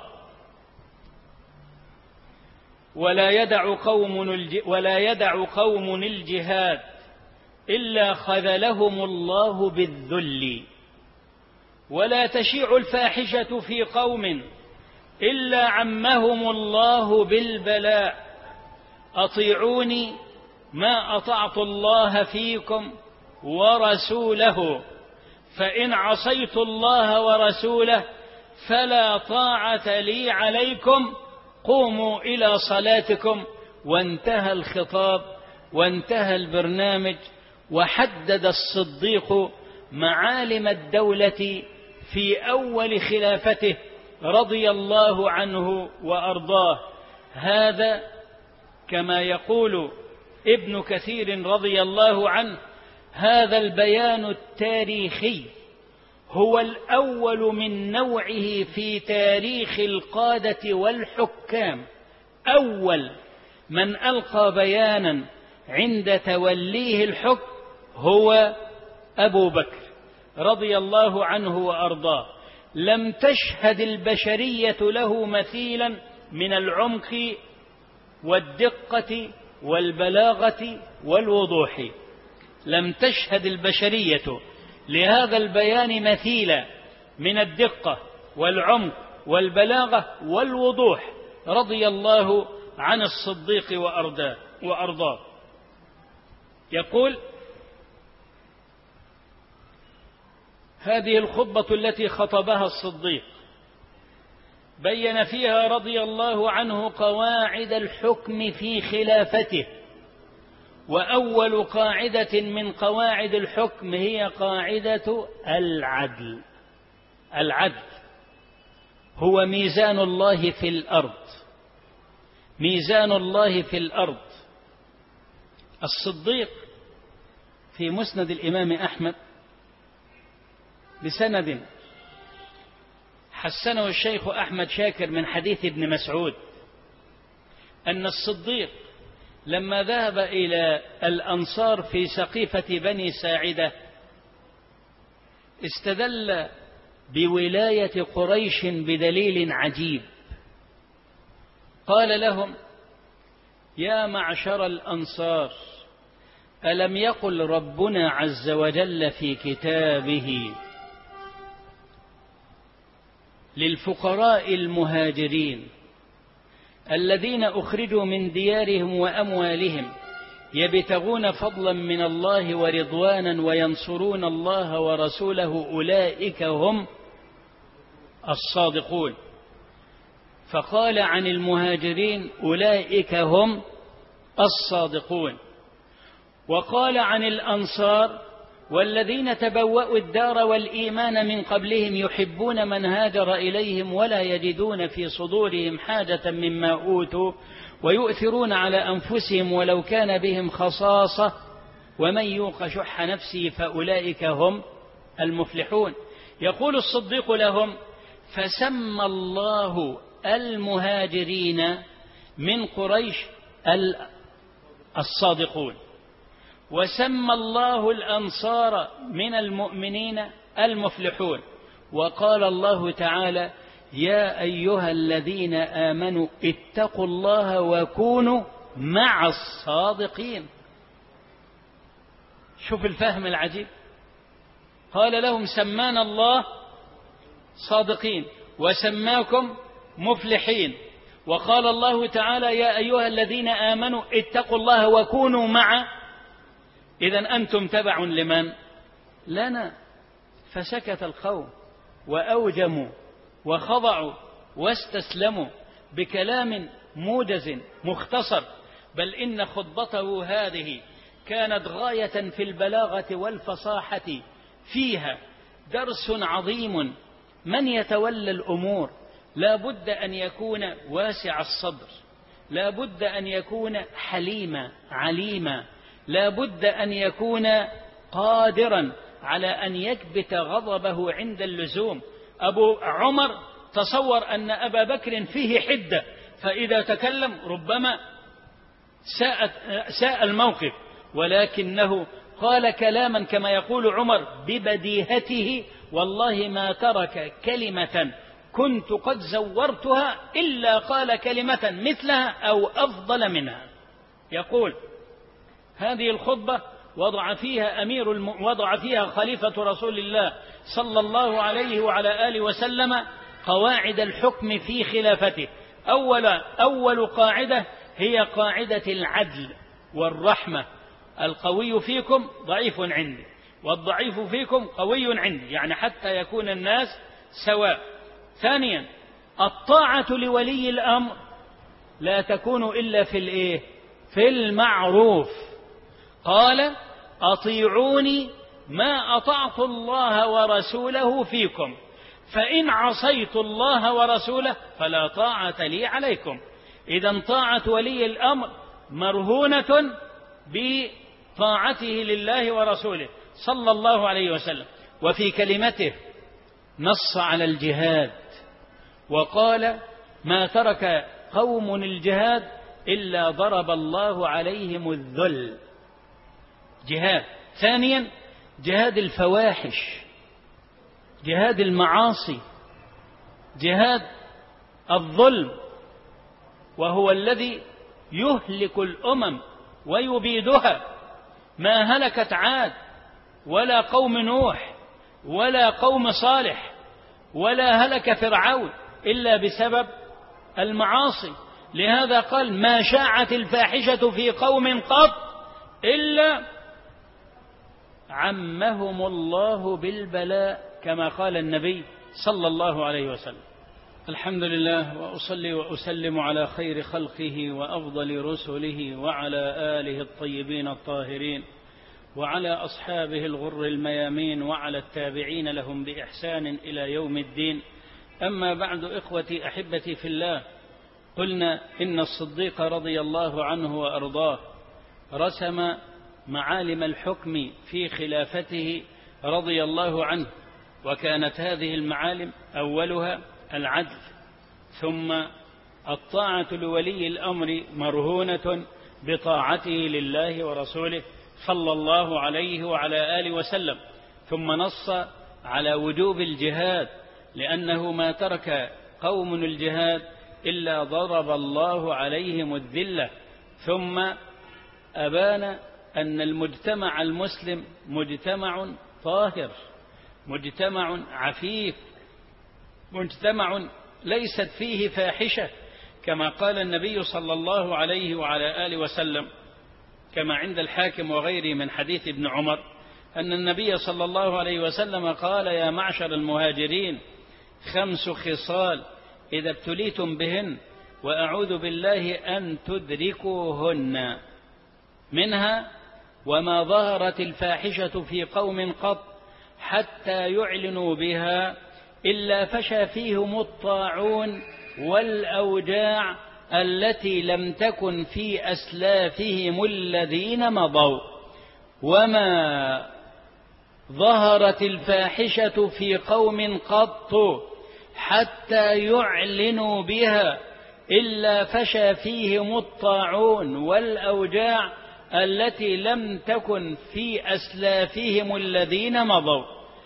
ولا يدع قوم ولا يدع قوم الجهاد إلا خذلهم الله بالذل، ولا تشيع الفاحشة في قوم إلا عمهم الله بالبلاء. أطيعوني ما أطعت الله فيكم ورسوله، فإن عصيت الله ورسوله فلا طاعة لي عليكم، قوموا إلى صلاتكم. وانتهى الخطاب وانتهى البرنامج، وحدد الصديق معالم الدولة في أول خلافته رضي الله عنه وأرضاه. هذا كما يقول ابن كثير رضي الله عنه: هذا البيان التاريخي هو الأول من نوعه في تاريخ القادة والحكام. أول من ألقى بيانا عند توليه الحكم هو أبو بكر رضي الله عنه وأرضاه. لم تشهد البشرية له مثيلا من العمق والدقة والبلاغة والوضوح. لم تشهد البشرية لهذا البيان مثيلا من الدقة والعمق والبلاغة والوضوح، رضي الله عن الصديق وأرضاه وأرضاه. يقول: هذه الخطبة التي خطبها الصديق بين فيها رضي الله عنه قواعد الحكم في خلافته، وأول قاعدة من قواعد الحكم هي قاعدة العدل. العدل هو ميزان الله في الأرض، ميزان الله في الأرض. الصديق في مسند الإمام أحمد بسند حسنه الشيخ أحمد شاكر من حديث ابن مسعود أن الصديق لما ذهب إلى الأنصار في سقيفة بني ساعدة استدل بولاية قريش بدليل عجيب. قال لهم: يا معشر الأنصار، ألم يقل ربنا عز وجل في كتابه للفقراء المهاجرين الذين أخرجوا من ديارهم وأموالهم يبتغون فضلا من الله ورضوانا وينصرون الله ورسوله أولئك هم الصادقون؟ فقال عن المهاجرين: أولئك هم الصادقون. وقال عن الأنصار: والذين تبوأوا الدار والإيمان من قبلهم يحبون من هاجر إليهم ولا يجدون في صدورهم حاجة مما أوتوا ويؤثرون على أنفسهم ولو كان بهم خصاصة ومن يوق شح نفسه فأولئك هم المفلحون. يقول الصديق لهم: فسمى الله المهاجرين من قريش الصادقون، وسمى الله الأنصار من المؤمنين المفلحون. وقال الله تعالى: يا أيها الذين آمنوا اتقوا الله وكونوا مع الصادقين. شوف الفهم العجيب. قال لهم سمانا الله صادقين وسماكم مفلحين، وقال الله تعالى يا أيها الذين آمنوا اتقوا الله وكونوا مع، إذن أنتم تبع لمن؟ لنا. فسكت القوم وأوجموا وخضعوا واستسلموا بكلام موجز مختصر، بل إن خطبته هذه كانت غاية في البلاغة والفصاحة، فيها درس عظيم. من يتولى الأمور لا بد أن يكون واسع الصدر، لا بد أن يكون حليما عليما، لا بد أن يكون قادرا على أن يكبت غضبه عند اللزوم. أبو عمر تصور أن أبا بكر فيه حدة، فإذا تكلم ربما ساء, ساء الموقف، ولكنه قال كلاما كما يقول عمر ببديهته: والله ما ترك كلمة كنت قد زورتها إلا قال كلمة مثلها أو أفضل منها. يقول هذه الخطبة وضع فيها أمير الم... وضع فيها خليفة رسول الله صلى الله عليه وعلى آله وسلم قواعد الحكم في خلافته. أول, أول قاعدة هي قاعدة العدل والرحمة. القوي فيكم ضعيف عندي، والضعيف فيكم قوي عندي، يعني حتى يكون الناس سواء. ثانيا الطاعة لولي الأمر لا تكون إلا في الإيه؟ في المعروف. قال أطيعوني ما أطعت الله ورسوله فيكم، فإن عصيت الله ورسوله فلا طاعة لي عليكم. إذن طاعة ولي الأمر مرهونة بطاعته لله ورسوله صلى الله عليه وسلم. وفي كلمته نص على الجهاد وقال ما ترك قوم الجهاد إلا ضرب الله عليهم الذل. جهاد. ثانيا جهاد الفواحش، جهاد المعاصي، جهاد الظلم، وهو الذي يهلك الأمم ويبيدها. ما هلكت عاد ولا قوم نوح ولا قوم صالح ولا هلك فرعون إلا بسبب المعاصي. لهذا قال ما شاعت الفاحشة في قوم قط إلا عمهم الله بالبلاء، كما قال النبي صلى الله عليه وسلم. الحمد لله، وأصلي وأسلم على خير خلقه وأفضل رسله وعلى آله الطيبين الطاهرين وعلى أصحابه الغر الميامين وعلى التابعين لهم بإحسان إلى يوم الدين. أما بعد، إخوتي أحبتي في الله، قلنا إن الصديق رضي الله عنه وأرضاه رسم معالم الحكم في خلافته رضي الله عنه، وكانت هذه المعالم أولها العدل، ثم الطاعة لولي الأمر مرهونة بطاعته لله ورسوله صلى الله عليه وعلى آله وسلم، ثم نص على وجوب الجهاد لأنه ما ترك قوم الجهاد إلا ضرب الله عليهم الذلة، ثم أبان أن المجتمع المسلم مجتمع طاهر، مجتمع عفيف، مجتمع ليست فيه فاحشة، كما قال النبي صلى الله عليه وعلى آله وسلم كما عند الحاكم وغيره من حديث ابن عمر أن النبي صلى الله عليه وسلم قال يا معشر المهاجرين خمس خصال إذا ابتليتم بهن وأعوذ بالله أن تدركوهن، منها وما ظهرت الفاحشة في قوم قط حتى يعلنوا بها إلا فشى فيهم الطاعون والأوجاع التي لم تكن في أسلافهم الذين مضوا. وما ظهرت الفاحشة في قوم قط حتى يعلنوا بها إلا فشى فيهم الطاعون والأوجاع التي لم تكن في أسلافهم الذين مضوا.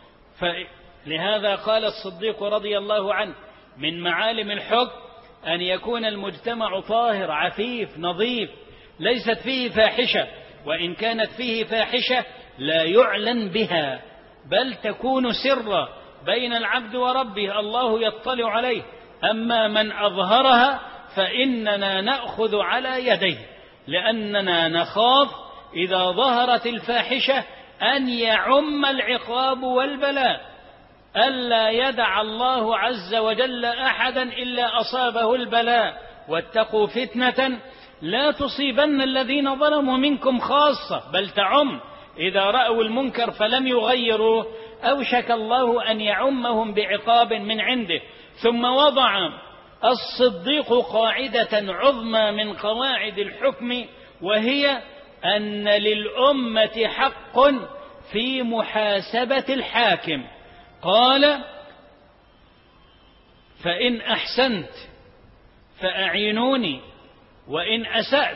فلهذا قال الصديق رضي الله عنه من معالم الحكم أن يكون المجتمع طاهر عفيف نظيف، ليست فيه فاحشة، وإن كانت فيه فاحشة لا يعلن بها، بل تكون سرا بين العبد وربه، الله يطلع عليه. أما من أظهرها فإننا نأخذ على يديه، لأننا نخاف إذا ظهرت الفاحشة أن يعم العقاب والبلاء، ألا يدع الله عز وجل أحدا إلا أصابه البلاء. واتقوا فتنة لا تصيبن الذين ظلموا منكم خاصة، بل تعم. إذا رأوا المنكر فلم يغيروه أوشك الله أن يعمهم بعقاب من عنده. ثم وضع الصديق قاعدة عظمى من قواعد الحكم، وهي أن للأمة حق في محاسبة الحاكم. قال: فإن أحسنت فأعينوني، وإن أسأت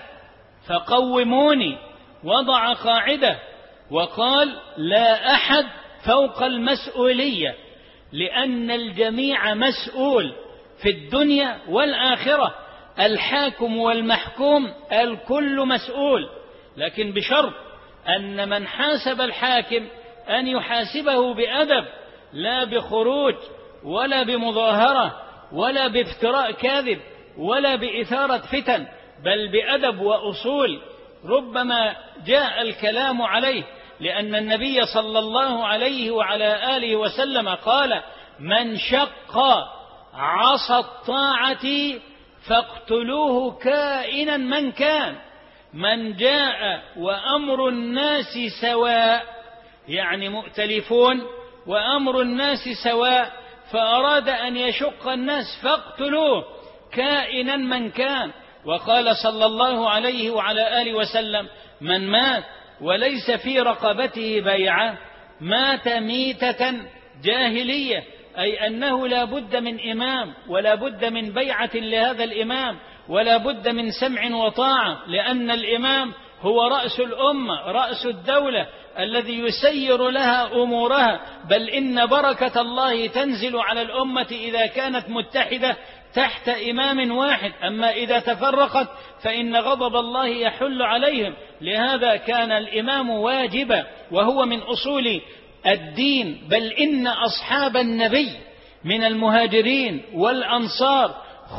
فقوموني. وضع قاعدة وقال: لا أحد فوق المسؤولية، لأن الجميع مسؤول في الدنيا والآخرة، الحاكم والمحكوم الكل مسؤول، لكن بشرط أن من حاسب الحاكم أن يحاسبه بأدب، لا بخروج ولا بمظاهرة ولا بافتراء كاذب ولا بإثارة فتن، بل بأدب وأصول. ربما جاء الكلام عليه، لأن النبي صلى الله عليه وعلى آله وسلم قال: من شق عصا الطاعة فاقتلوه كائنا من كان. من جاء وأمر الناس سواء، يعني مؤتلفون وأمر الناس سواء، فأراد أن يشق الناس فاقتلوه كائنا من كان. وقال صلى الله عليه وعلى آله وسلم: من مات وليس في رقبته بيعة مات ميتة جاهلية، أي أنه لا بد من إمام، ولا بد من بيعة لهذا الإمام، ولا بد من سمع وطاعة، لأن الإمام هو رأس الأمة، رأس الدولة الذي يسير لها أمورها. بل إن بركة الله تنزل على الأمة إذا كانت متحدة تحت إمام واحد، أما إذا تفرقت فإن غضب الله يحل عليهم. لهذا كان الإمام واجبا، وهو من أصول الدين. بل إن أصحاب النبي من المهاجرين والأنصار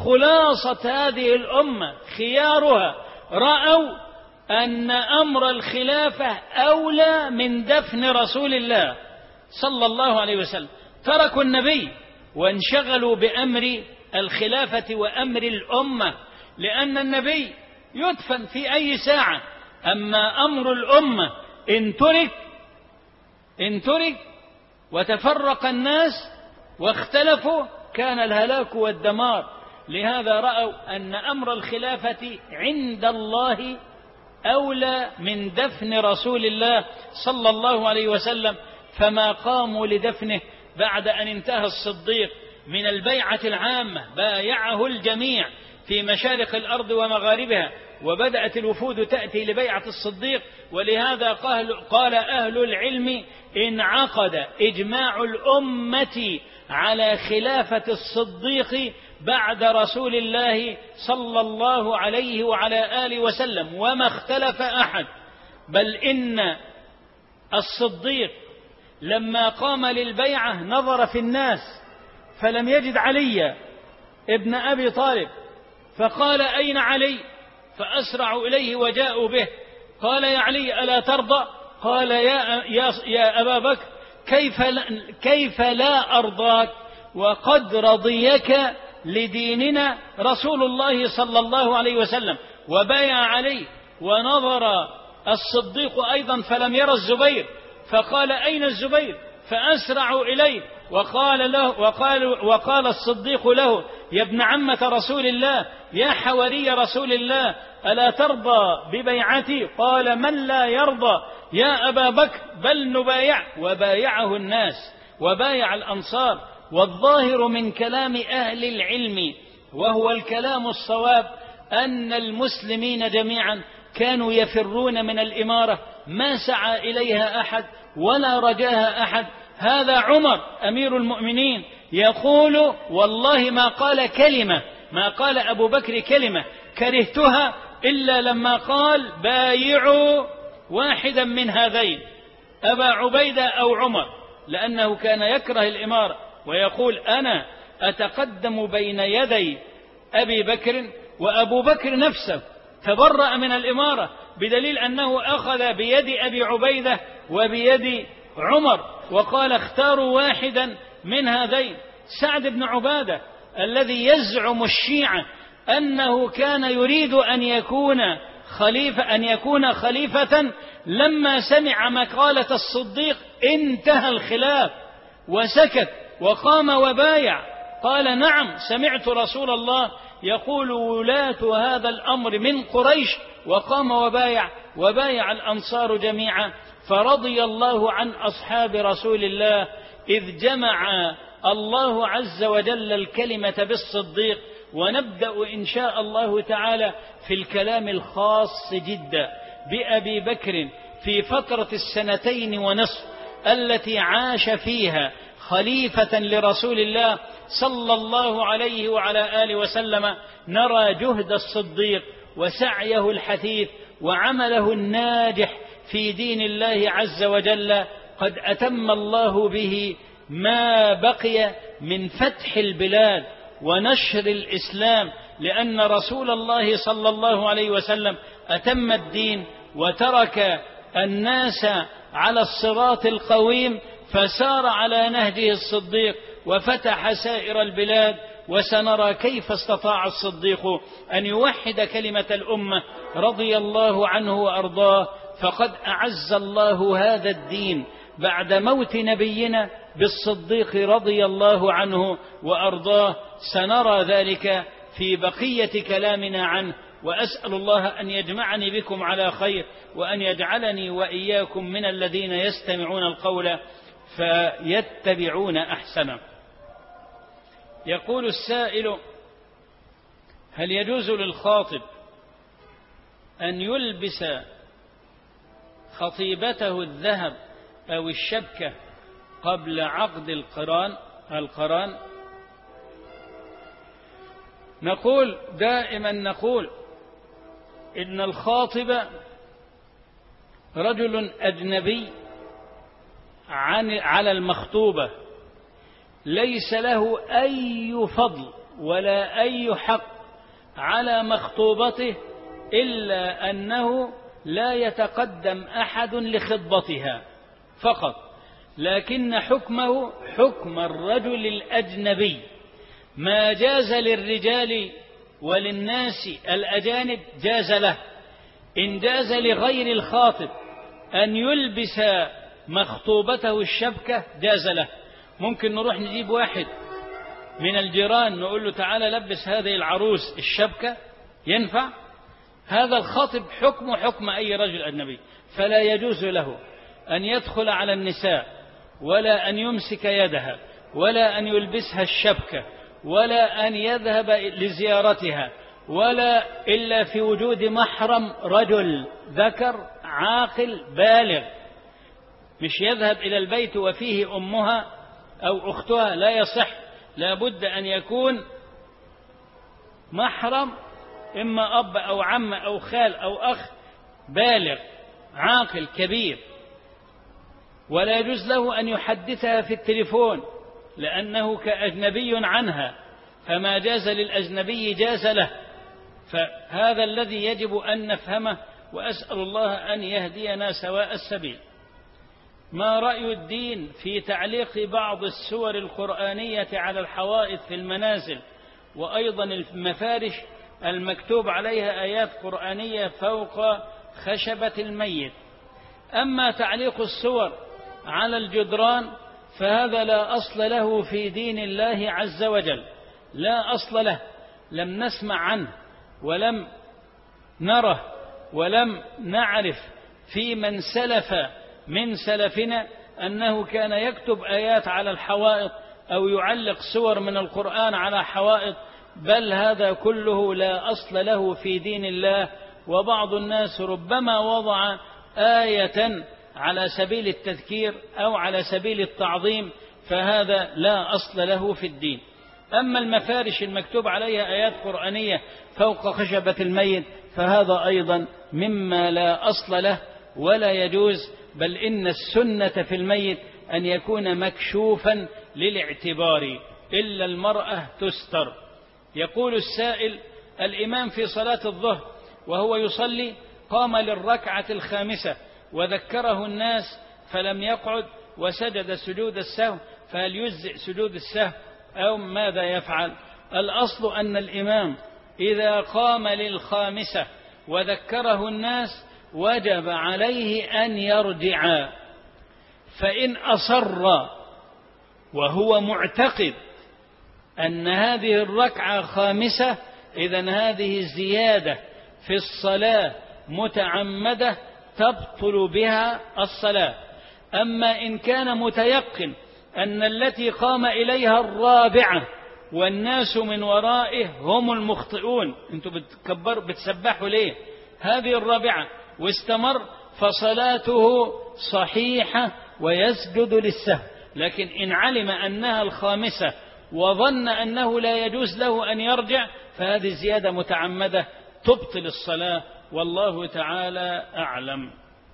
خلاصة هذه الأمة خيارها رأوا أن أمر الخلافة أولى من دفن رسول الله صلى الله عليه وسلم، تركوا النبي وانشغلوا بأمر الخلافة وأمر الأمة، لأن النبي يدفن في أي ساعة. أما أمر الأمة إن ترك إن ترك وتفرق الناس واختلفوا كان الهلاك والدمار. لهذا رأوا أن أمر الخلافة عند الله أولى من دفن رسول الله صلى الله عليه وسلم، فما قاموا لدفنه بعد أن انتهى الصديق من البيعة العامة. بايعه الجميع في مشارق الأرض ومغاربها، وبدأت الوفود تأتي لبيعة الصديق. ولهذا قال أهل العلم: انعقد إجماع الأمة على خلافة الصديق بعد رسول الله صلى الله عليه وعلى آله وسلم، وما اختلف أحد. بل إن الصديق لما قام للبيعة نظر في الناس فلم يجد علي ابن أبي طالب، فقال: أين علي؟ فأسرعوا إليه وجاءوا به. قال: يا علي ألا ترضى؟ قال: يا, يا, يا أبا بكر كيف لا, كيف لا أرضاك وقد رضيك لديننا رسول الله صلى الله عليه وسلم. وبايع عليه. ونظر الصديق أيضا فلم يرى الزبير، فقال: أين الزبير؟ فأسرعوا إليه وقال له وقال وقال الصديق له: يا ابن عمة رسول الله، يا حواري رسول الله، ألا ترضى ببيعتي؟ قال: من لا يرضى يا أبا بكر؟ بل نبايع. وبايعه الناس وبايع الأنصار. والظاهر من كلام أهل العلم وهو الكلام الصواب أن المسلمين جميعا كانوا يفرون من الإمارة، ما سعى إليها أحد ولا رجاها أحد. هذا عمر أمير المؤمنين يقول: والله ما قال كلمة، ما قال أبو بكر كلمة كرهتها إلا لما قال بايعوا واحدا من هذين، أبا عبيدة أو عمر، لأنه كان يكره الإمارة ويقول أنا أتقدم بين يدي أبي بكر، وأبو بكر نفسه تبرأ من الإمارة بدليل أنه أخذ بيد أبي عبيدة وبيد عمر وقال اختاروا واحدا من هذين. سعد بن عبادة الذي يزعم الشيعة أنه كان يريد أن يكون خليفة أن يكون خليفة، لما سمع مقالة الصديق انتهى الخلاف وسكت وقام وبايع، قال نعم سمعت رسول الله يقول ولاة هذا الأمر من قريش، وقام وبايع وبايع الأنصار جميعا. فرضي الله عن أصحاب رسول الله إذ جمع الله عز وجل الكلمة بالصديق. ونبدأ إن شاء الله تعالى في الكلام الخاص جدا بأبي بكر في فترة السنتين ونصف التي عاش فيها خليفة لرسول الله صلى الله عليه وعلى آله وسلم. نرى جهد الصديق وسعيه الحثيث وعمله الناجح في دين الله عز وجل، قد أتم الله به ما بقي من فتح البلاد ونشر الإسلام، لأن رسول الله صلى الله عليه وسلم أتم الدين وترك الناس على الصراط القويم، فسار على نهجه الصديق وفتح سائر البلاد. وسنرى كيف استطاع الصديق أن يوحد كلمة الأمة رضي الله عنه وأرضاه. فقد أعز الله هذا الدين بعد موت نبينا بالصديق رضي الله عنه وأرضاه. سنرى ذلك في بقية كلامنا عنه، وأسأل الله أن يجمعني بكم على خير، وأن يجعلني وإياكم من الذين يستمعون القول فيتبعون أحسنه. يقول السائل: هل يجوز للخاطب أن يلبس خطيبته الذهب أو الشبكة قبل عقد القران القران؟ نقول دائما نقول إن الخاطب رجل أجنبي عن على المخطوبة، ليس له أي فضل ولا أي حق على مخطوبته إلا أنه لا يتقدم أحد لخطبتها فقط، لكن حكمه حكم الرجل الأجنبي. ما جاز للرجال وللناس الأجانب جاز له. إن جاز لغير الخاطب أن يلبس مخطوبته الشبكة جاز له. ممكن نروح نجيب واحد من الجيران نقول له تعالى لبس هذه العروس الشبكة، ينفع؟ هذا الخاطب حكمه حكم أي رجل أجنبي، فلا يجوز له أن يدخل على النساء ولا أن يمسك يدها ولا أن يلبسها الشبكة ولا أن يذهب لزيارتها، ولا إلا في وجود محرم رجل ذكر عاقل بالغ. مش يذهب إلى البيت وفيه أمها أو أختها، لا يصح. لا بد أن يكون محرم، إما أب أو عم أو خال أو أخ بالغ عاقل كبير. ولا يجوز له أن يحدثها في التليفون لأنه كأجنبي عنها، فما جاز للأجنبي جاز له. فهذا الذي يجب أن نفهمه، وأسأل الله أن يهدينا سواء السبيل. ما رأي الدين في تعليق بعض السور القرآنية على الحوائط في المنازل، وأيضا المفارش المكتوب عليها آيات قرآنية فوق خشبة الميت؟ أما تعليق السور على الجدران فهذا لا أصل له في دين الله عز وجل، لا أصل له، لم نسمع عنه ولم نره ولم نعرف في من سلف من سلفنا أنه كان يكتب آيات على الحوائط أو يعلق سور من القرآن على حوائط، بل هذا كله لا أصل له في دين الله. وبعض الناس ربما وضع آية على سبيل التذكير أو على سبيل التعظيم، فهذا لا أصل له في الدين. أما المفارش المكتوب عليها آيات قرآنية فوق خشبة الميت فهذا أيضا مما لا أصل له ولا يجوز، بل إن السنة في الميت أن يكون مكشوفا للاعتبار، إلا المرأة تستر. يقول السائل: الإمام في صلاة الظهر وهو يصلي قام للركعة الخامسة وذكره الناس فلم يقعد وسجد سجود السهو، فهل يجزئ سجود السهو أو ماذا يفعل؟ الأصل أن الإمام إذا قام للخامسة وذكره الناس وجب عليه أن يرجع، فإن أصر وهو معتقد أن هذه الركعة خامسة إذن هذه الزيادة في الصلاة متعمدة تبطل بها الصلاة. أما إن كان متيقن أن التي قام إليها الرابعة والناس من ورائه هم المخطئون، أنتم بتكبروا بتسبحوا ليه؟ هذه الرابعة واستمر فصلاته صحيحة ويسجد للسهو. لكن إن علم أنها الخامسة وظن أنه لا يجوز له أن يرجع فهذه الزيادة متعمدة تبطل الصلاة، والله تعالى أعلم.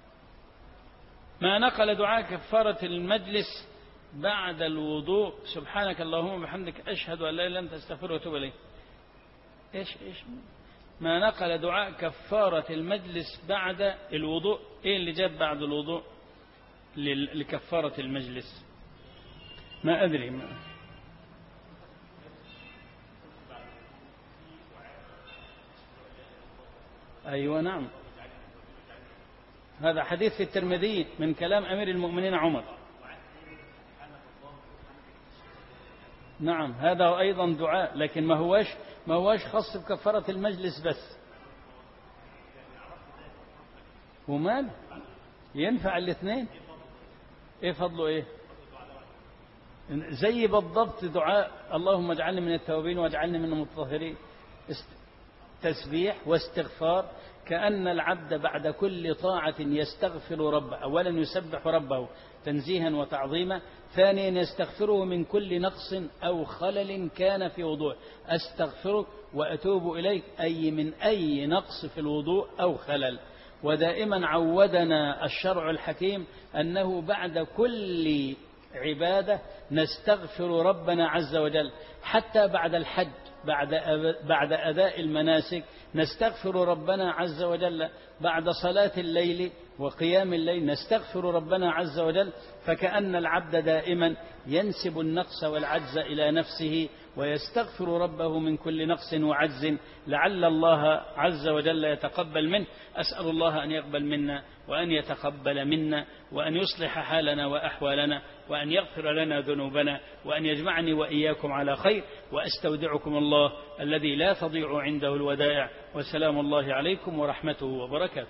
ما نقل دعاء كفارة المجلس بعد الوضوء: سبحانك اللهم وبحمدك أشهد أن لا إله إلا أنت أستغفرك وأتوب إليك. إيش إيش ما نقل دعاء كفارة المجلس بعد الوضوء؟ إيه اللي جاب بعد الوضوء لكفارة المجلس؟ ما أدري. ما أيوة نعم، هذا حديث في الترمذي من كلام أمير المؤمنين عمر. نعم هذا أيضا دعاء، لكن ما هوش ما هوش خاص بكفارة المجلس بس. ومال ينفع الاثنين. ايه فضله ايه؟ زي بالضبط دعاء اللهم اجعلني من التوابين واجعلني من المطهرين، تسبيح واستغفار، كأن العبد بعد كل طاعة يستغفر ربه، أولا يسبح ربه تنزيها وتعظيما، ثانيا يستغفره من كل نقص أو خلل كان في وضوء، أستغفرك وأتوب إليك، أي من أي نقص في الوضوء أو خلل. ودائما عودنا الشرع الحكيم أنه بعد كل عبادة نستغفر ربنا عز وجل، حتى بعد الحج بعد بعد أداء المناسك نستغفر ربنا عز وجل، بعد صلاة الليل وقيام الليل نستغفر ربنا عز وجل، فكأن العبد دائما ينسب النقص والعجز إلى نفسه ويستغفر ربه من كل نقص وعجز لعل الله عز وجل يتقبل منه. أسأل الله أن يقبل منا وأن يتقبل منا وأن يصلح حالنا وأحوالنا وأن يغفر لنا ذنوبنا وأن يجمعني وإياكم على خير، وأستودعكم الله الذي لا تضيع عنده الودائع، وسلام الله عليكم ورحمته وبركاته.